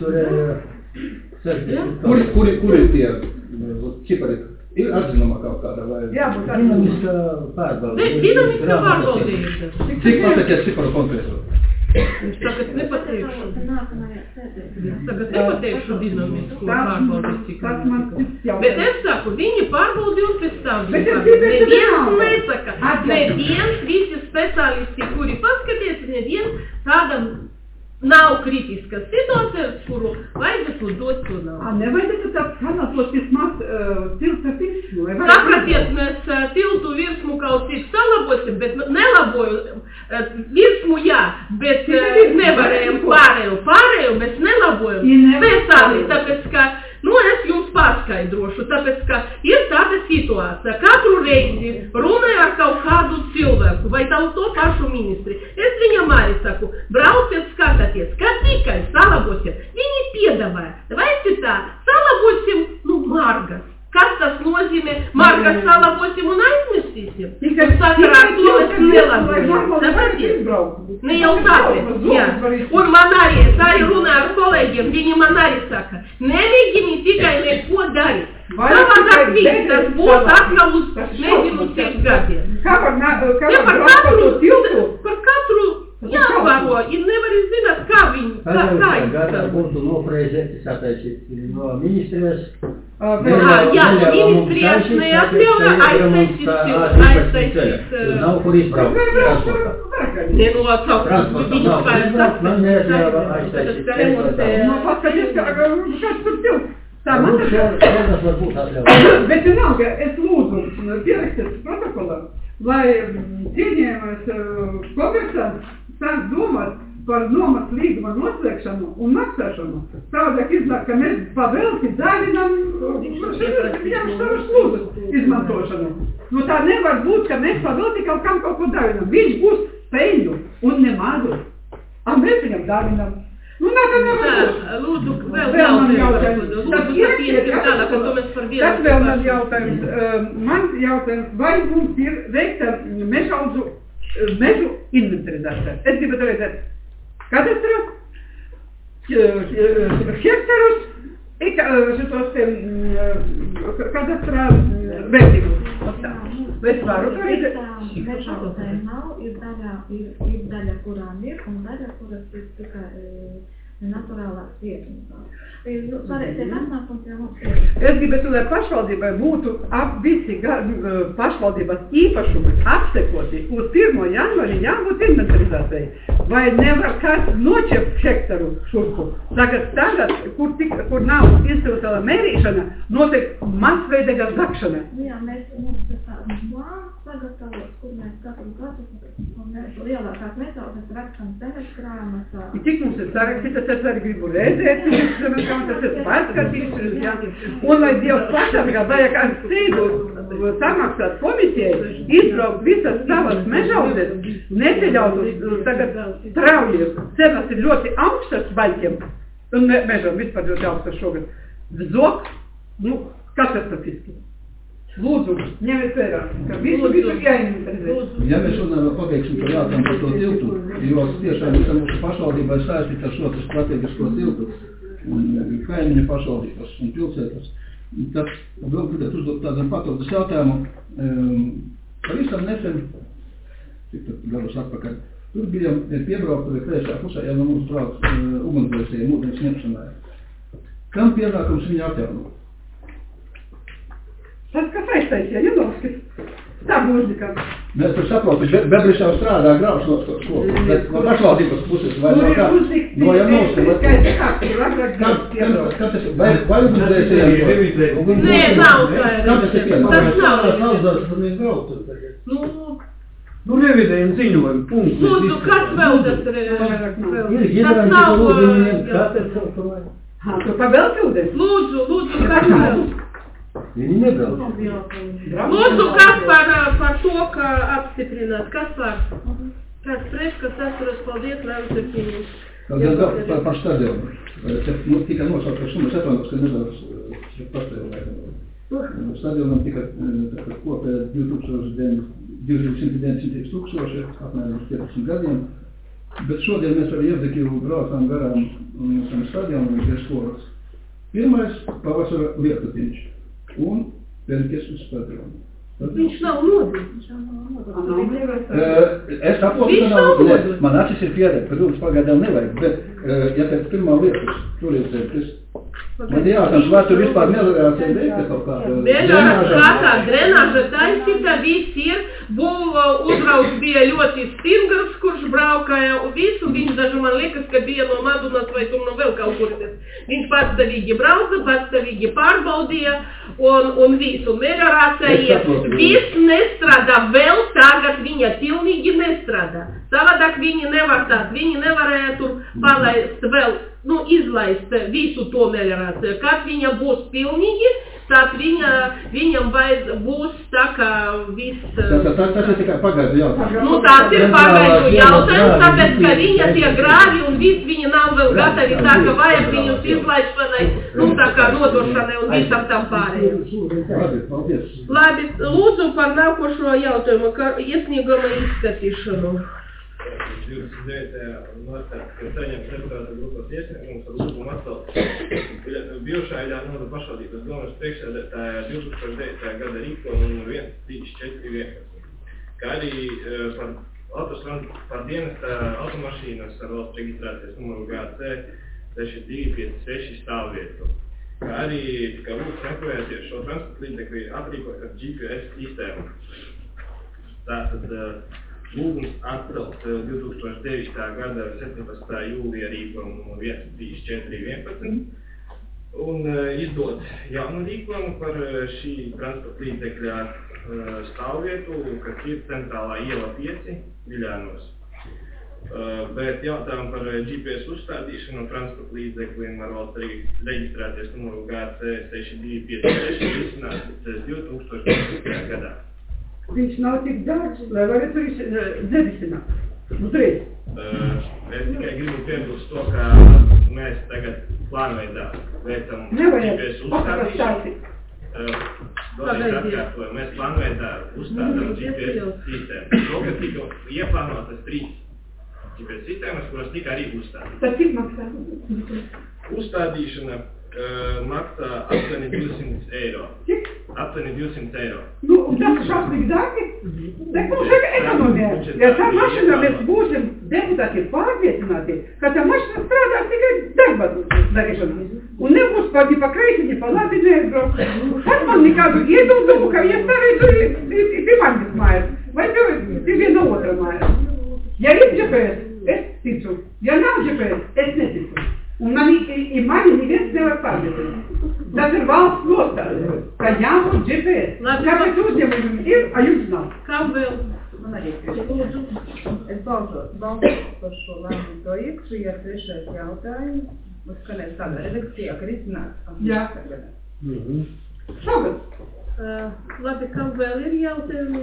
Izturē Kuri ir tie cipari? Ir atzinumā kaut kādā vai... Jā, būs dinamiskā pārbauda. Dinamiskā pārbaudīta. Cik pasakiet ciparu konkrēto? Es tagad nepateikšu. Es tagad nepateikšu dinamisku pārbaudīt. Bet es saku, viņi pārbaudi un pēc tam viņi pārbaudi. Neviens nesaka. Neviens, visi speciālisti, kuri paskaties, neviens tādam nav kritiskas situācijas, kuru vajadzētu dot to nav. Nevajadzētu tā pamatot vismaz tilta virsmu. Sapratiet, mēs tiltu virsmu kaut cik salabosim, bet nelaboju virsmu jā, bet nevarējam pārēju mēs nelabojam. Speciāli, tāpēc, ka, es jums paskaidrošu, tāpēc, ka ir tāda situācija. Katru reizi runāju ar kaut kādu cilvēku, vai to pašu ministri. Es viņam arī saku, brauciet, skatāties, kā tikai salabosiet. Viņi piedāvāja, vai tā, salabosim, margas. Kas tas nozīmē? Margas salabosim un aizmirsīsim. Un sakarā to mēs nelabojam. Sapratiet? Ne jau tāpēc, jā. Un man arī, es arī runāju ar kolēģiem, viņi man arī saka, nemēģini tikai neko darīt. Savādāk viss, tas būs atkal uz nezinu cik gadiem. Kā par katru jāvaro, ir nevar zināt, kā viņi, kā Gadā būtu nopreizēti sataisīt no ministrijas. Jā, ministrijas neatļauja aiztaisīt. Nav kur izbraukt transportā. Viņu izbraukt, man neatļauja aiztaisīt. Paskaties, kāds tur tilts. Tā man tas varbūt atļauja. Bet vienalga, es lūdzu pierakstīt protokolā, lai cienījamais kongresants sāk domāt par nomas līguma noslēgšanu un maksāšanu. Savādāk iznāk, ka mēs pavelti dāvinam viņam savas slūdus izmantošanu. Tā nevar būt, ka mēs pavelti kaut kam kaut ko dāvinam. Viņš būs peļņu un nemazu. A mēs viņam dāvinam. Tā nevar būt. Lūdzu, vēl jautājums. Tas vēl man jautājums. Mans jautājums, vai mums ir veikta mežu inventarizācija? Es gribētu redzēt kadastrus, hektarus, šitos kadastrā vērtīgus. Bet varu to redzēt? Mežaudzēm nav, ir daļa, kurām ir, un daļa, kuras ir tikai naturālās vietas. Es gribētu, lai pašvaldībai būtu visi pašvaldības īpašumi apsekoti uz 1. janvāri jābūt inventarizācijai. Vai nevar kāds noķept hektaru šurku? Tagad kur nav institucionāla mērīšana, notiek masveidīga zakšana. Jā, mēs tādu plānu sagatavot, kur mēs katru gadu lielākās mežaudzes rakstam zemes grāmatā. Cik mums ir sarakstītas, es arī gribu redzēt, tas ir pārskatīšanas, jā. Un lai Dievs pasargā, vajag ar steigu samaksāt komisijai, izbraukt visas savas mežaudzes, neceļautus tagad traujus. Cenas ir ļoti augstas baļķiem, un mežam vispār ļoti augstas šogad. Zok, katastrofiski. Lūdzu, ņemiet vērā, ka visu jāinventarizē. Ja mēs runājam pabeigsim par jautājumu par to tiltu, jo tiešām visa mūsu pašvaldībā ir saistīta ar šo strateģisko tiltu, kaimiņu pašvaldības un pilsētas. Tad vēl gribētu uzdot tādam papildus jautājumu. Pavisam nesen, cik tad gadus atpakaļ, tur bija piebraukta kreisā pusē, ja no mums brauc ugunsdzēsējiem ūdens ņemšanai. Kam pienākums viņa atjaunot? Tas, kas aiztaisīja Janovskis, tā mūzika. Mēs tur saprotu, Bebris jau strādā graušanos to skolu, bet no pašvaldības puses vai no kā? No Janovska, vai ugunsdzēsējiem? Nē, nav tā. Kam tas ir pienākums? Nu, revidējam ziņojumu, punktu. Lūdzu, kas vēl tas ir? Tas nav... Tu pavelk ūdens? Lūdzu, kas vēl? Viņi nebrauc. Lūdzu, kas par to, ka apstiprināt? Kas var? Kāds pret, kas atturas, paldies, lēmums ir pieņems. Par stadionu. Tika nosaukt par šumu, es atvainojos, ka nedaudz pastāvju. Stadionam tika kopēja 290 tūkstoši, apmēram 15 gadiem. Bet šodien mēs ar Jevzekivu braucām garām tam stadionam pie skolas. Pirmais pavasara lietutiņš un pēdējais uz stadionu. Viņš nav nodis. Es saprotu, ka nav, man acis ir pieredze, ka dūks pagaidām nevajag, bet ja pēc pirmā lietas tur ir tas, man jāsams, vai tur vispār meliorācija veikta kaut kāda? Meliorācija, drenāža taisīta, viss ir, uzraugs bija ļoti stingrs, kurš braukāja visu, viņš daži man liekas, ka bija no Madunas vai tur no vēl kaut kuries. Viņš patstāvīgi brauca, patstāvīgi pārbaudīja un visu. Meliorācija viss nestrādā, vēl tagad viņa pilnīgi nestrādā. Savādāk viņi nevar tāt, viņi nevarēja tur palaist vēl, izlaist visu to meliorāciju. Kad viņa būs pilnīgi, tad viņam būs tā kā viss... Tas ir tikai pagaidu jautājums. Tas ir pagaidu jautājums, tāpēc, ka viņa tie grāvi un viss viņi nav vēl gatavi tā, ka vajag viņus izlaišanai, tā kā nodošanai un visam tam pārējiem. Labi, paldies. Labi, lūdzu par nākošo jautājumu, iesnieguma izskatīšanu. 29. martā, kad saņems deputāta grupas iesniegums ar lūgumu atcelt bijušā Eļānoda pašvaldības domas priekšsēdētāja 2009. gada rīkojumu numur 13411, kā arī par dienesta automašīnas ar valsts reģistrācijas numuru GC 6256 stāvvietu, kā arī tika lūgts meklēties šo transporta līdzekli aprīkot ar GPS sistēmu. Tātad lūgums atcelt 2009. gada 17. jūlija rīkojumu 13411 un izdot jaunu rīkojumu par šī transporta līdzekļa stāvvietu, kas ir centrālā iela 5 Viļānos. Bet jautājumu par GPS uzstādīšanu transporta līdzekļiem ar valsts reģistrācijas numuru GC 6256 risināt 2015. gadā. Viņš nav tik dārgs, lai varētu nerisināt. Uzreiz. Es tikai gribu piebilst to, ka mēs tagad plānveidā veicam GPS uzstādīšanu. Mēs plānveidā uzstādām GPS sistēmu. Šogad tika ieplānotas 3 GPS sistēmas, kuras tika arī uzstādītas. Tad cik maksā? Uzstādīšana maksā aptuveni 200 eiro. Cik? Aptuveni 200 eiro. Tas šausmīgi dārgi? Tak mums vajag ekonomijā. Ja tā mašīnā mēs būsim deputāti pārliecināti, ka tā mašīna strādās tikai darba darīšanā. Un nebūs pa kreisi, ne pa labi neaizbrauc. Tad man nekādu iebildumu, ka ja stāvētu pie manis mājas, vai pie viena otra mājas. Ja ir GPS, es ticu. Ja nav GPS, es neticu. Un mani neviens nevar pārliecināt. Tas ir valsts nostāde, ka jābūt GPS. Kāpēc uzņēmumiem ir, a jums nav? Kā vēl? Man arī lūdzu. Es balsos par šo lēmumu projektu, ja trešais jautājums. Skanēs tādā redakcijā, ka risināts 18. gadā. Šogad. Labi, kam vēl ir jautājumi?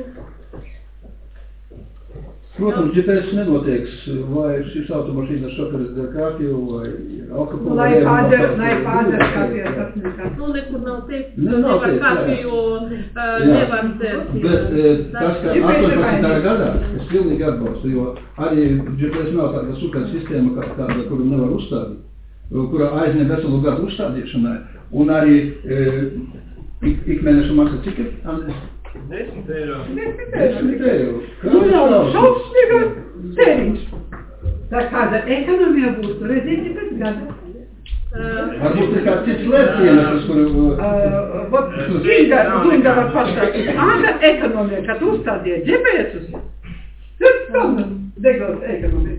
Protams, GPS nenotieks, vai šis automašīnas šoferis der kāpju, vai alkohola... Lai pādara kāpju sasniegā. Nekur nav teikt, nevar kāpju, nevar dzert. Bet tas, ka 18. gadā, es pilnīgi atbalstu, jo arī GPS nav tāda super sistēma, kāda, kuru nevar uzstādīt, kura aizņem veselu gadu uzstādīšanai, Un arī ikmēneša maksa cik ir? 10 eiro. 10 eiro. Nu jau šausmīga tēriņš. Tā kāda ekonomija būtu redzēti pēc gada. Varbūt ir kāds cits lēcienās, kuru... Zinga var pastāstīt. Āda ekonomija, kad uzstādīja GPS-us, tas pilna degals ekonomija.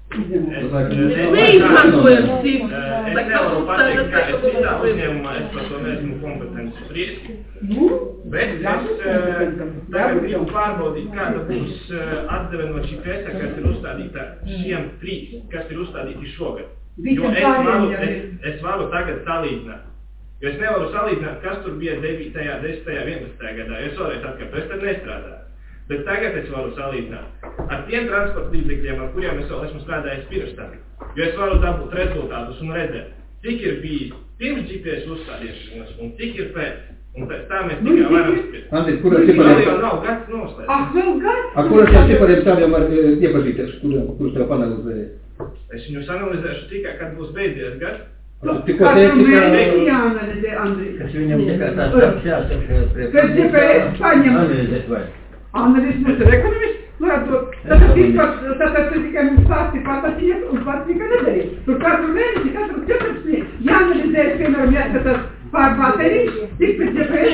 Neizmantojam cipus. Es nevaru pateikt, ka es citā uzņēmumā, es par to neesmu kompetents spriest. Bet es tagad gribu pārbaudīt, kāda būs atdeve no GPS-a, kas ir uzstādīta šiem 3, kas ir uzstādīti šogad. Jo es varu tagad salīdzināt. Jo es nevaru salīdzināt, kas tur bija 9., 10., 11. gadā. Es varēju atkārt, es tad nestrādāju. Bet tagad es varu salīdzināt ar tiem transporta līdzekļiem, ar kuriem es vēl esmu strādājis pirms tam. Jo es varu dabūt rezultātus un redzēt, cik ir bijis pirms GPS uzstādīšanas un cik ir pēc. Un pēc tā mēs tikai varam spriest. Andi, kurā cipariem... Vēl jau nav gads noslēdz. Vēl gads? Kurā cipariem tādiem var iepazīties, kurus tev panalizēja? Es viņus analizēšu tikai, kad būs beidzies gads. Tikko teici, ka... Jāanalizē, Andrij. Kas viņam tikai tāds jāsaka priekš... Pēc GPS paņem... Analizēt vai? Analizēt, mums ir ekonomists. Tātad tikai mums stāsti pārtatījies un pats nekā nedarīt. Tur katru mēnesi, katru 14. jāanalizē, piemēram, jāskatās pār baterijas, tik pēc GPS.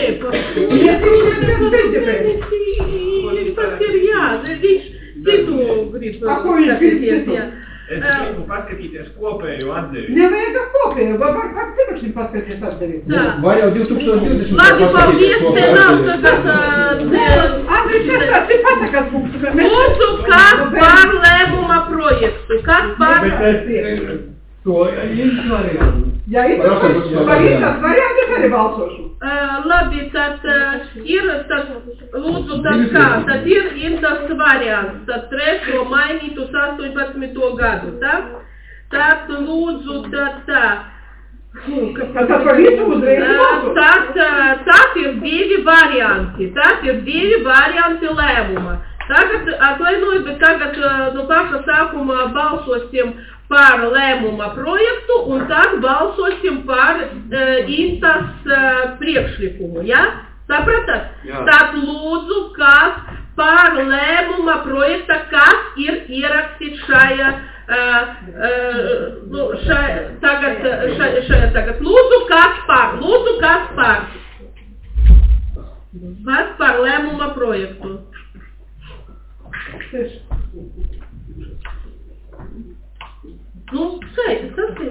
Bez GPS. Tas ir jā, viņš citu grib skatīties, jā. Es gribu paskatīties kopējo atdevi. Nevajag kopējo, var cipašiem paskatīties atdevi. Vai jau 2020. Labi, paldies, te nav tagad... Andrij, tas pasakas mums. Lūdzu, kas par lēmuma projektu? Kas par... To ir varianti. Ja ir tas varianti, es arī balsošu. Labi, tad ir tas, lūdzu, tad kā? Tad ir tas variants, tad 3. mainīt uz 18. gadu, tā? Tad lūdzu, tad tā. Tad par visu uzreiz balsošu. Tad ir 2 varianti, lēmuma. Tagad, atvainoju, bet tagad no paša sākuma balsosim par lēmuma projektu un tad balsosim par Intas priekšlikumu, ja? Sapratat? Jā. Tad lūdzu, kas par lēmuma projekta, kas ir ierakstīts šajā tagad. Lūdzu, kas par? Kas par lēmuma projektu? Nu, skaidrs, tas ir.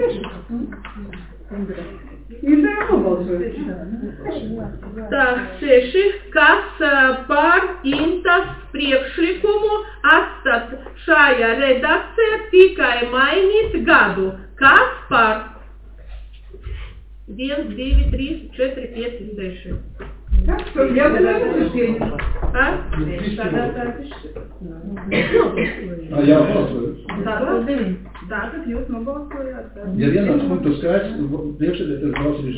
Indrē nobalsoja. Tā, 6. Kas par Intas priekšlikumu atstāt šajā redakcijā tikai mainīt gadu? Kas par? 1, 2, 3, 4, 5, 6. Так, что я бы наверное, Jā, balsoju. Tātad jūs nobalsojāt. Ja vienāds punktu skaits, priekšsēdētājs balsojis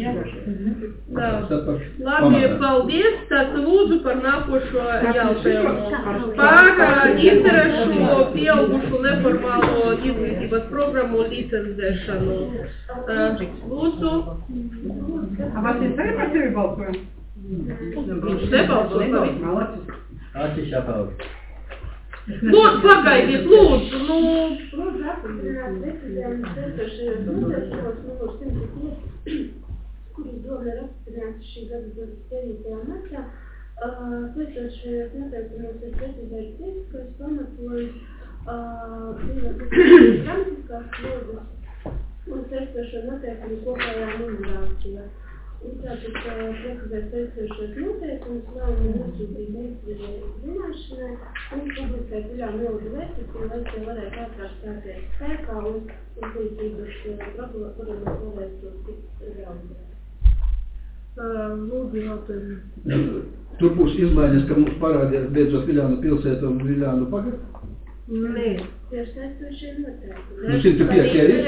Labi, paldies. Tad lūdzu par nākošo jautājumu. Par interešu pieaugušu neformālo izglītības programmu licencēšanu. Lūdzu. А вас не стали par tevi balsojam? Viņš nebalsoja. Acis jāpauž. Lūdzu, pagaidiet, lūdzu, nu... Lūdzu, apstiprināt precizējumus esošajos noteikumos numur 105, kuras doma ir apstiprināts šī gada 29. martā. Esošajos noteikumos ir precizēts tiesiskais pamatojums, gramatiskās slodzes un esošo noteikumu kopējā numerācijā. Un tātad precizēt esošos noteikumus lēmumu nosūtīt ministrija zināšanai un publiskēt dziļā mildu vēstuli, lai tie varētu ātrāk stāties spēkā un izglītības programmas varētu tikt realizēt. Lūdzu, jautājumu. Tur būs izmaiņas, ka mums parādījās beidzot Viļānu pilsētu un Viļānu pagadu? Nē. Tieši esošie noteikumi. 105 ir?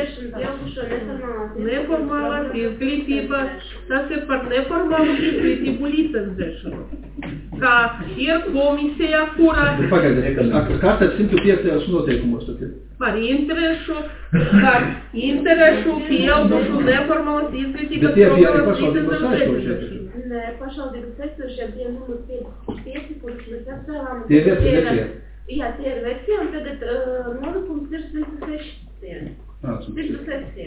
Neformālās izglītības, tas ir par neformālu izglītību licencēšanu. Kā ir komisija, kura... Pagaidiet, kas tad 105. noteikumos tad ir? par interešu pieaugušu neformālas izglītības programmas pašvaldības saistošie. Nē, pašvaldības saistošie tie numurs 5, kurus mēs atcēlām. Tie vecie? Jā, tie ir vecie, un tagad nolikums ir 106. 106.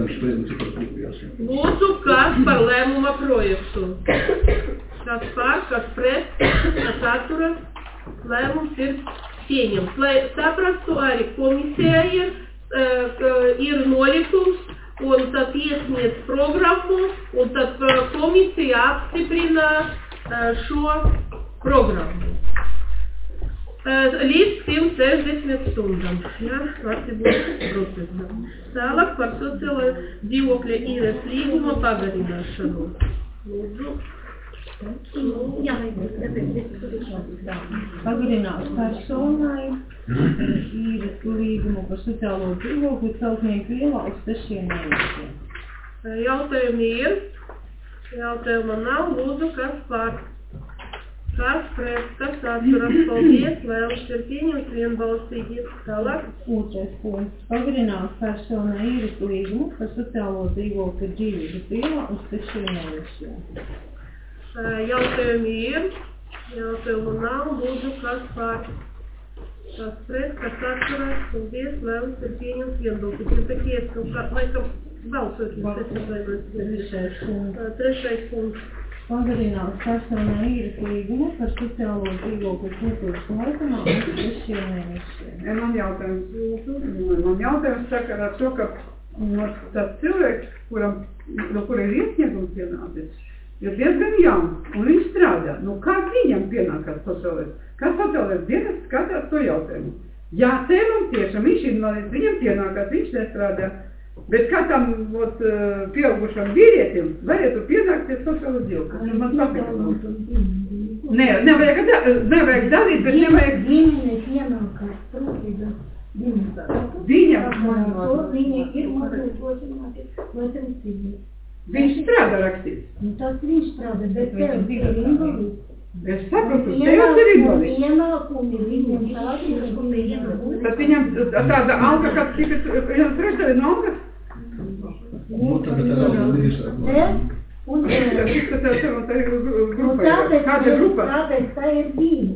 Lūdzu, kas par lēmuma projektu? Kas par, kas pret, kas atturas, lēmums ir pieņemts. Lai saprastu, arī komisija ir nolikums, un tad iesniedz programmu, un tad komisija apstiprina šo programmu. Līdz 160 stundām, ja, kārtības procesā. Tālāk par sociālo dzīvokļa īres līguma pagarināšanu. Lūdzu. Jā, pagarināt personai īres līgumu par sociālo dzīvokli Celtnieku ielā uz 6 mēnešiem. Jautājumi ir, jautājuma nav, lūdzu, kas par, kas pret, kas atturas, paldies, vēlas ir pieņems vienbalsīgi. Tālāk. Otrais punkts. Pagarināt personai īres līgumu par sociālo dzīvokli Dzīvības ielā uz 6 mēnešiem. Jautājumi ir, jautājumu nav, lūdzu, kas par, kas pret, kas atturas, paldies, vēlas ir pieņems vienbalsīgi. Ir takie, laikam, balsot, Trešais punkts. Pagarināt personai īres līgumu par sociālo dzīvokli kultūras laukumā uz 6 mēnešiem. Man jautājums sakarā ar to, ka tāds cilvēks, no kura ir iesniegums pienācis, ir diezgan jauns, un viņš strādā. Nu, kā viņam pienākās sociālais? Kā sociālais dienas skatās to jautājumu? Jā, tēvam tiešām, viņš ir invalīds, viņam pienākās, viņš nestrādā. Bet kā tam pieaugušam vīrietim varētu pienākties sociālo dzīvokli? Man saprast. Nē, nevajag dalīt, bet nevajag... Viņai pienākās trūkības dienas. Viņam? Viņai ir mazliet trūkības. Viņš strādā rakstīt. Tas viņš strādā, bet tev ir invalīds. Es saprotu, tev ir invalīds. Ienākumi viņam tādi, tad viņam tāda alga, kāds tikai viņam trešdaļa no algas? Nu, tagad ir alga līdzāk. Kāda grupa? Tāpēc tā ir divi.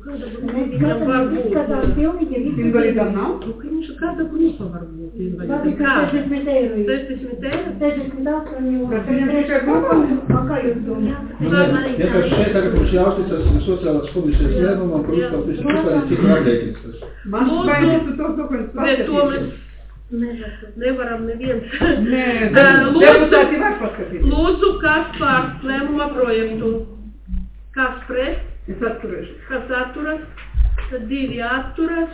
Invalīdām nav? Kāda grupa var būt invalīdām? 60 eiro. 60 eiro? 68 eiro. Tas viņam tikai kopā? Kā jūs domājat? Vienkārši šeit tagad mums jāuzticas sociālās komisijas lēmumam, kur uzkalpīs vispārīgi cik rādēkins tas. Man baidīs tu tos dokumentus paskatīt. Nevaram neviens. Nē, deputāti var paskatīt. Lūdzu, kas par lēmuma projektu? Kas pret? Es atturēšu. Kas atturas? Tad 2 atturas.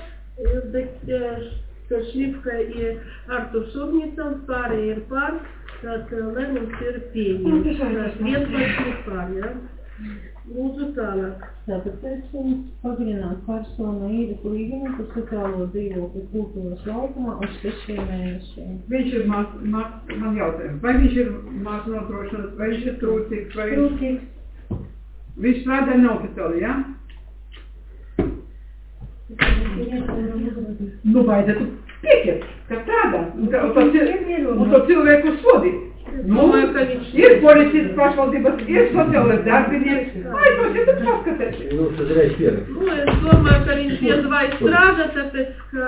Šlipka ir Arturs Urnicans, pārējie ir par. Tad lēmums ir pieņemts. 11 par, ja? Lūdzu tālāk. Tātad pagarināt persona īres līgumu par sociālo dzīvokli kultūras laukumā uz 6 mēnešiem. Viņš ir man jautājums, vai viņš ir mās nodrošināts, vai viņš ir trūcīgs, vai Trūcīgs. viņš strādā neoficiāli, ja? Nu, vajadzētu pieķert, ka strādā, un to cilvēku sodīt. Nu, ir policists pašvaldības, ir sociālais darbinieks. Aizpašiet un paskatieties. Nu, tad reiz pierakst. Nu, es domāju, ka viņš vai strādā, tāpēc, ka...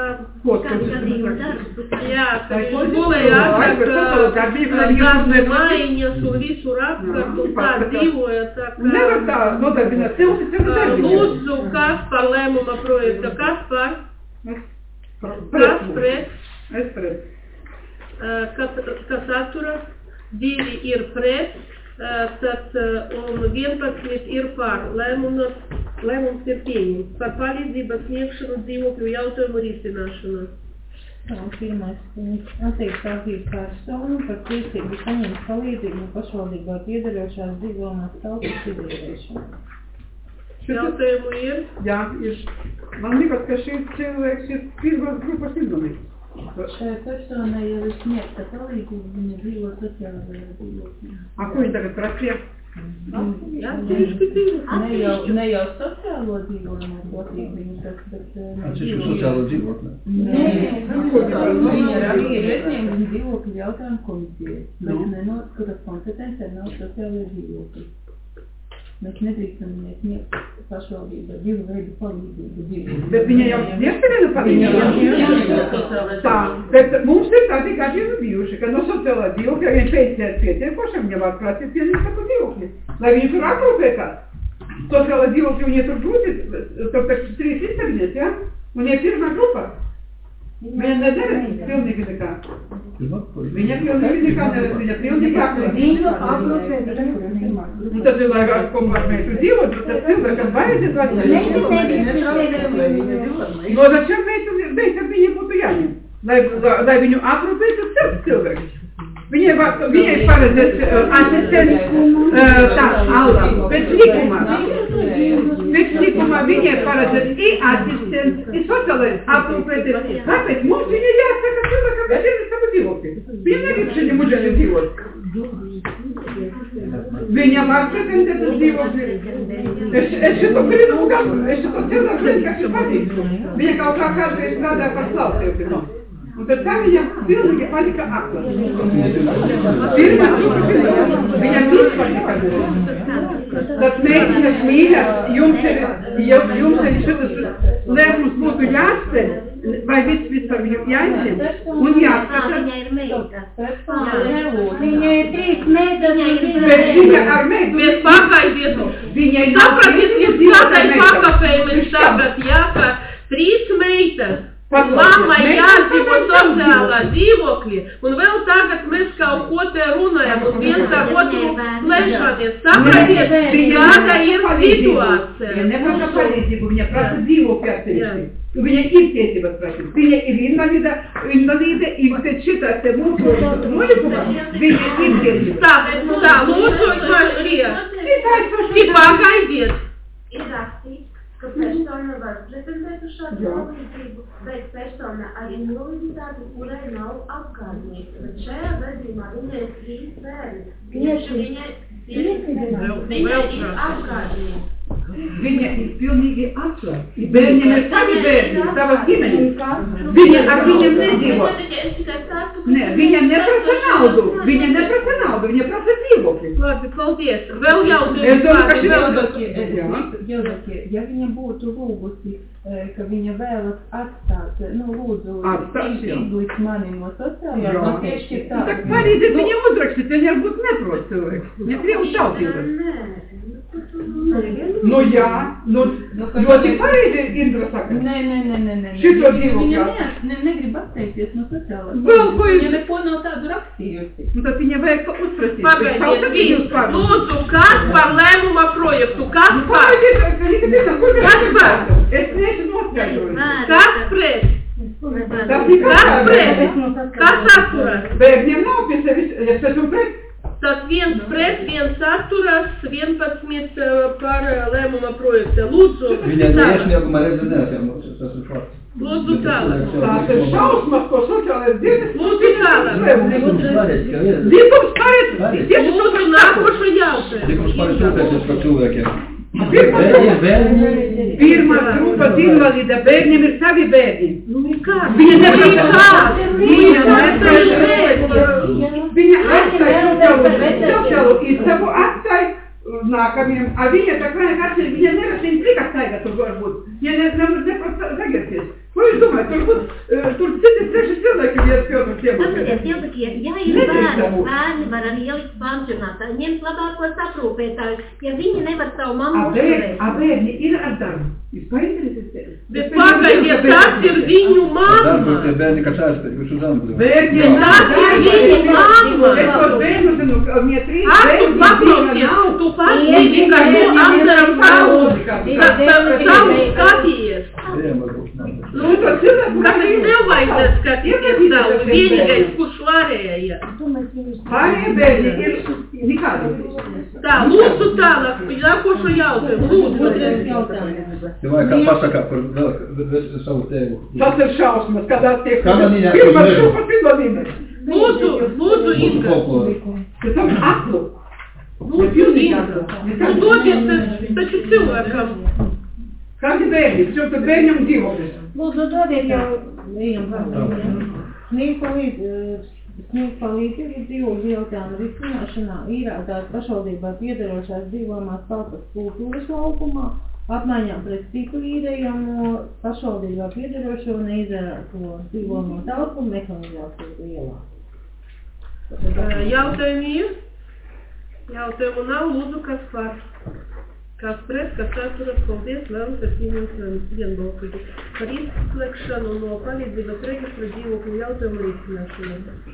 Jā, ka viņš gulēja darbi maiņas un visu apkārt un tā dzīvoja, tā kā... Nevar tā nodarbināt neoficiāli darbinieks. Lūdzu, kas par lēmuma projekta, kas par? Kas pret? Es pret. Kas atturas? 2 ir pret, un 11 ir par. Lēmums ir pieņemts par palīdzības sniegšanu dzīvokļu jautājumu risināšanu. Pirmais punkts. Attiecīgi personu par tiesību saņemt palīdzību pašvaldībā piederošās dzīvojamās telpas izīrēšanu. Jautājumu ir? Jā, ir. Man liekas, ka šis cilvēks ir pirmās grupas invalīds. Šai personai jau ir sniegta palīdzība, viņa dzīvo sociālajā dzīvoklī. Ko viņa tagad prasīja? Jā, tieši dzīvokļi. Ne jau sociālo dzīvojumu dotību viņu, bet... Atsevišķu sociālo dzīvokli. Viņi arī ir iesniegumi dzīvokļu jautājumu komisijai, bet kuras kompetencē nav sociālajie dzīvokļi. Mēs nedrīkstam iesniegt pašvaldību divu veidu palīdzību dzīvokļu. Bet viņa jau iesniegta palīdzību. Tā, bet mums ir tādi gadījumi bijuši, ka no sociālā dzīvokļa vien pensija ir pietiekoša, viņa var prasīt pienīst tādu dzīvokļi. Lai viņi tur aprūpētās. Sociālā dzīvokļa viņa tur būti, tur pēc 3 istabiņas, ja? Un ir pirmā grupa. Viņa nedara pilnīgi nekā. Viņa pilnīgi nekā nedara, viņa pilnīgi aprūpē. Un tad ir laikā, ko mēs dzīvot, tad cilvēkam vajadzētu No začem mēs ar viņu būtu jāņem, lai viņu aprūpētu cilvēks. Viņai paredzēts asistents tā, Alda, pēc likuma viņai paredzēts i asistents, i sociālais aprūpēties. Kāpēc mums viņai jāsaka cilvēkam, bet ir savu dzīvokļi? Viņa negrib šeit mūžēļi dzīvot. Viņa var pretendēt uz dzīvokļi. Es šito brīnumu gabu, es šito cilvēku vienkārši patīku. Viņa kaut kā kādreiz strādāja par slavsievu. Un tad tā viņam pilnīgi palika akla. Pirmā grupa viņam izpatika. Tad meitiņas mīļas, jums ir šitas lēmums būtu jāsceļ, vai vispār viņu jāizsiem un jāskatās. Viņa ir meita. Viņa ir 3 meitas. Bet viņa ar meitu... Mēs pagaidiet. Sapraties, jūs kādai pakafējamies tagad, jā, ka 3 meitas. Mamma jādzīvo sociālā dzīvokļi, un vēl tagad mēs kaut ko te runājam, un viens ar otru plešamies. Sapratiet, kāda ir situācija. Viņa neprasa palīdzību, viņa prasa dzīvokļi atsevišķi. Viņa ir tiesības prasīt. Viņa ir invalīde, i pēc šitās te mūsu nolikuma, viņa ir tiesības. Tā, lūdzu, pagaidiet. Ir rakstīts, ka persona var pretendēt uz šādu palīdzību, bet persona ar invaliditāti, kurai nav apkārtnieks. Bet šajā gadījumā viņai ir 3 bērni. Viņai ir apkārtnieks. Viņa ir pilnīgi atla. Bērņiem ir savi bērni, savas ģimenes. Viņa ar viņiem nedzīvo. Nē, viņa neprasa naudu. Viņa prasa dzīvokļi. Labi, paldies. Vēl Jaudakie, ja viņa būtu lūgusi, ka viņa vēlas atstāt, lūdzu, izlikt mani no sociālā, tieši tā. Tak palīdziet viņa uzrakstīt, viņa varbūt neprot cilvēks. Viņa krievu tautības. Jā, ļoti pareizi Indra saka. Nē. Šito dzīvokļā. Viņa negrib atteikties no sociālā. Viņa neko nav tādu rakstījusi. Un tad viņa vajag uzprasīt. Pagaidiet, lūdzu, kas par lēmuma projektu? Kas par? Es neesmu noskaidroju. Kas pret? Kas atturas? Bērņiem nav pie sevis, es esmu pret. Tas 1 pret, 1 atturas, 11 par lēmuma projektu. Lūdzu, Viņa neiesnieguma rezonēsim, tas ir fakts. Lūdzu tālāk. Tās ir šausmas, ko sociālais dienas. Lūdzu tālāk. Likums paredz. Lūdzu nākošo jautājumu. Likums paredz rūpēties par cilvēkiem. Pirmā grupa invalīda bērniem ir savi bērni. Kā? Viņa atstāja sociālo istabu, atstāja nākamajam. A viņa tā kā nekāds, viņa nerasīja trika staigā tur varbūt. Viņa neprasa zagerties. Ko jūs domājat? Tur citi 6 cilvēki viens pie otru ciemot. Paskatieties, Jaudakie, ja ir bērni var arī ielikt pansionātā, ņemt labākos aprūpētājus, ja viņi nevar savu mammu uzturēt. Bērni ir ar darbu. Jūs painteresēties? Bet pagaidiet, tas ir viņu mamma. Bērni, kas aizspēj, jūs uz Angļu. Bērni, tas ir viņu mamma. Es tos bērnu zinu, ka viņa 3 bērni. Paklausies, tu pats zini, ka tu apdaram savu skatījies. Kāpēc tev vajadzētu skatīties savu? Vienīgais, kurš varēja. Pārējie bērni ir nekādi. Tā, lūdzu tālāk, nākošo jautājumu. Lūdzu. Tev vajag kā pasakā par savu tēvu. Tas ir šausmas, kad attiek. Pirmā šūpas invalīdes. Lūdzu, Inga. Tas ir aklu. Dodiet taču cilvēkam. Kādi bērni? Šo tu bērņam dzīvokļus? Lūdzu, dodiet jau ejam sniegt palīdzību dzīvokļu jautājumu risināšanā īrētās pašvaldībā piederošās dzīvojamās telpas kultūras laukumā, apmaiņā pret citu īrējamo pašvaldībā piederošo neizērēto dzīvojamo telpu mehanizāciju ielā. Jautājumi ir? Jautājumu nav, lūdzu, kas par? Kas pret, kas atturas, paldies, vēlas ar vienbalsīgi. Par izslēgšanu no palīdzības reģistra dzīvokļu jautājumu risināšanu.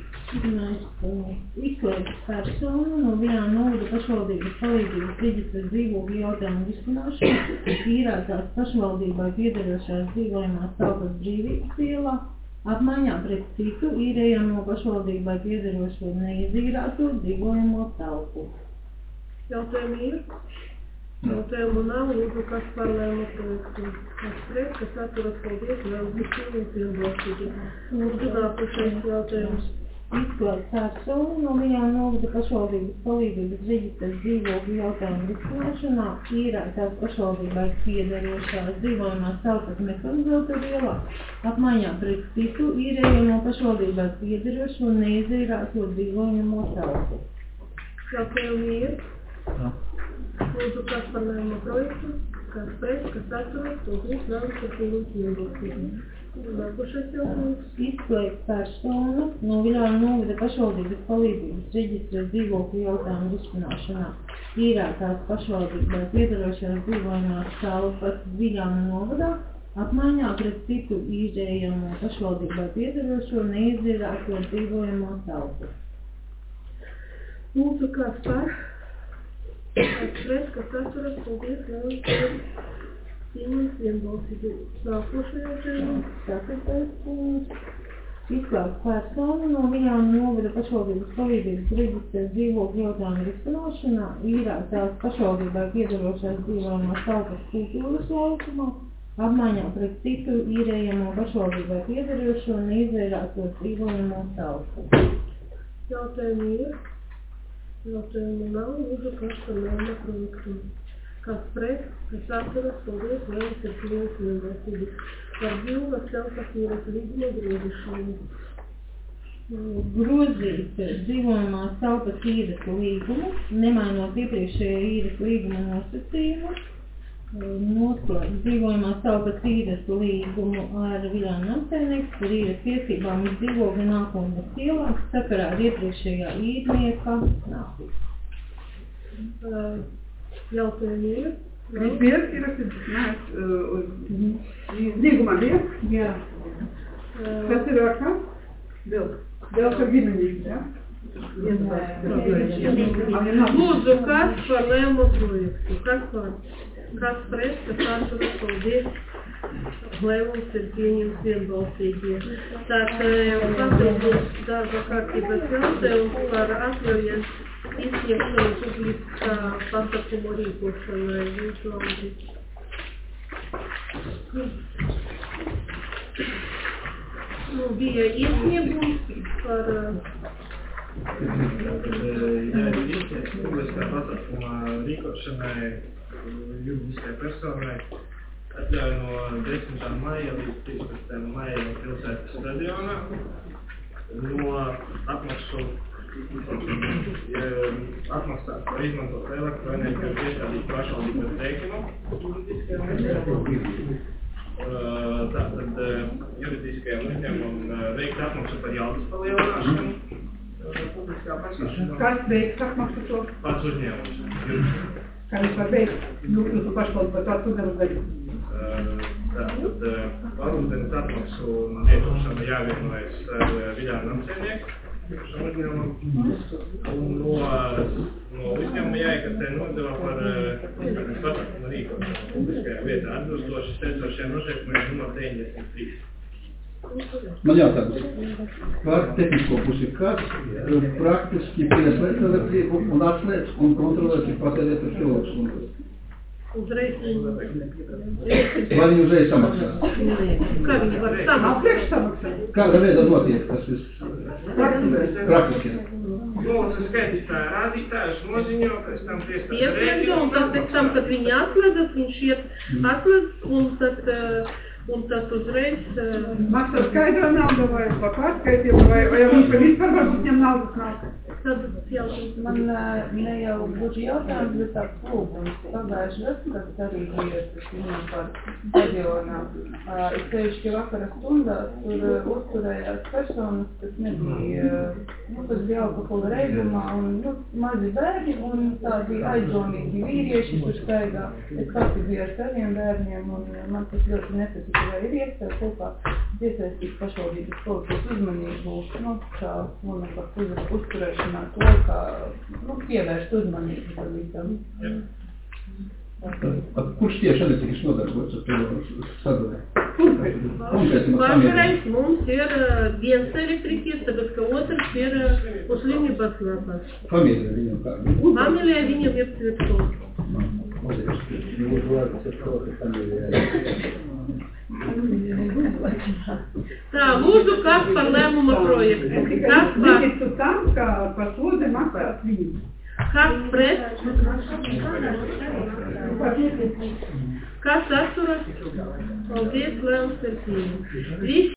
Izslēgts personu no vienā novada pašvaldības palīdzības reģistra dzīvokļu jautājumu risināšanu, īrētās pašvaldībai piederošās dzīvojamās telpas Brīvības ielā, apmaiņā pret citu īrējamo pašvaldībai piederošo neizīrēto dzīvojamo telpu. Jautājumi ir? Jautājumu nav, lūdzu, kas par lēma projektu. Kas pret, kas atturas, paldies, vēl vienbalsīgi. Lūdzu, nākošais jautājums. Izslēgts personu no vienā novada pašvaldības palīdzības reģistras dzīvokļu jautājumu risināšanā, īrētās pašvaldībai piederošās dzīvojamās telpas mehanizātoru ielā, apmaiņā pret citu īrējamo pašvaldībai piederošo neizīrēto dzīvojamo telpu. Jautājumi ir? Lūdzu, kas par lēma projektu, kas pret, kas atturas, paldies, vēlas ar vienbalsīgi. Nākošais jautājums. Izslēgts personu no Viļānu novada pašvaldības palīdzības reģistras dzīvokļu jautājumu risināšanā, īrētās pašvaldībai piederošās dzīvojamās telpas Viļānu novadā, apmaiņā pret citu īrējamo pašvaldībai piederošo neizīrēto dzīvojamo telpu. Lūdzu, kas par? Kas pret, kas atturas, paldies, vēlas ar vienbalsīgi. Nākošais jautājums. Izslēgts personu no Viļānu novada pašvaldības palīdzības reģistras dzīvokļu jautājumu risināšanā, īrētās pašvaldībai piederošās dzīvojamās telpas kultūras laukumā, apmaiņā pret citu īrējamo pašvaldībai piederošo neizvērēto dzīvojamo telpu. Jautājumi ir? Jautājumu nav, lūdzu, kas par lēma projektu. Kas pret, kas atturas, paldies, vēlas ar vienbalsīgi. Par Vilnas telpas īres līguma grozīšanu. Grozīt dzīvojamās telpas īres līgumu, nemainot iepriekšējā īres līguma nosacījumu, noslēgt dzīvojamās telpas īres līgumu ar Viļānu namsaimnieku par īres tiesībām uz dzīvokļu nākotnes ielā sakarā ar iepriekšējā īrnieka nākotnes. Jautājumi ir? Bija ierakstīts, līgumā bija? Jā. Kas ir ar kā? Dēls ar ģimenību, jā? Lūdzu, kas par lēma projektu? Kas par? Kas pret, kas atturas, paldies, lēmums ir pieņems vienbalsīgi. Tātad papildus darba kārtības jautājums par atļaujas izsniegšanu publiskā pasākumu rīkošanai. Bija iesniegums par publiskā pasākuma rīkošanai juridiskai personai atļauj no 10. maija līdz 13. maija pilsētas stadionā no apmaksāt par izmantot elektroenerģiju iestādīt pašvaldības rēķinu. Tātad juridiskajiem uzņēmumam veikt apmaksu par jaudas palielināšanu. Kāds veiks apmaksu to? Pats uzņēmums. Kā viņš var veikt? Jūsu pašvaldība par tādu nevar darīt. Tātad valūdenes atmaksu lietošana jāvienojas ar Viļānu namsaimnieku. Un no uzņēmuma jāiekasē nodeva par pasākumu rīkošanu publiskajā vietā atbilstoši steidzošiem noteikumiem numur 93. Man jautājums par tehnisko pusi, kas praktiski pieslēdz elektrību un atslēdz un kontrolē, cik patērēt ar cilvēks? Uzreiz Vai viņi uzreiz samaksā? Kā viņi var samaksāt? Apriekš samaksāt? Kāda veida notiek tas viss? Praktiski. Lūdzu, skaitīt tā rādītājus, noziņo, pēc tam priestāst Iesniegtu, un tad pēc tam, kad viņi atslēdzas, viņš iet atslēdz, un tad uzreiz... Maksā skaidrā nauda vai pārskaitība, vai viņš vispār varbūt ņem naudas nav? Tad jautājums. Man ne jau būtu jautājums, bet tāds lūgums. Pagājuši gads, kad arī bija tas viņam par stadionā. Es teišu, vakara stundās tur uzturējās personas, kas nebija, kas bija alkohola reibumā, un mazi bērni, un tādi aizdomīgi vīrieši tur staigā. Es pati biju ar saviem bērniem, un man tas ļoti nepatika, vai ir iespēja kaut kā iesaistīt pašvaldības policijas uzmanību, šā uzturēšanās laikā, pievērst uzmanību par visam. Kurš tieši arī tiks nodarbots ar to sadalē? Pašreiz mums ir viens elektriķis, tāpēc, ka otrs ir Muslimības labas. Familija viņam kāda? Familija viņam ir Cvetkovs. Tā, lūdzu, kas par lēmuma projektu? Kas par... Neticu tam, ka par slodzi maksās viņi. Kas pret? Kas atturas? Paldies, lēmums ir pieņemts.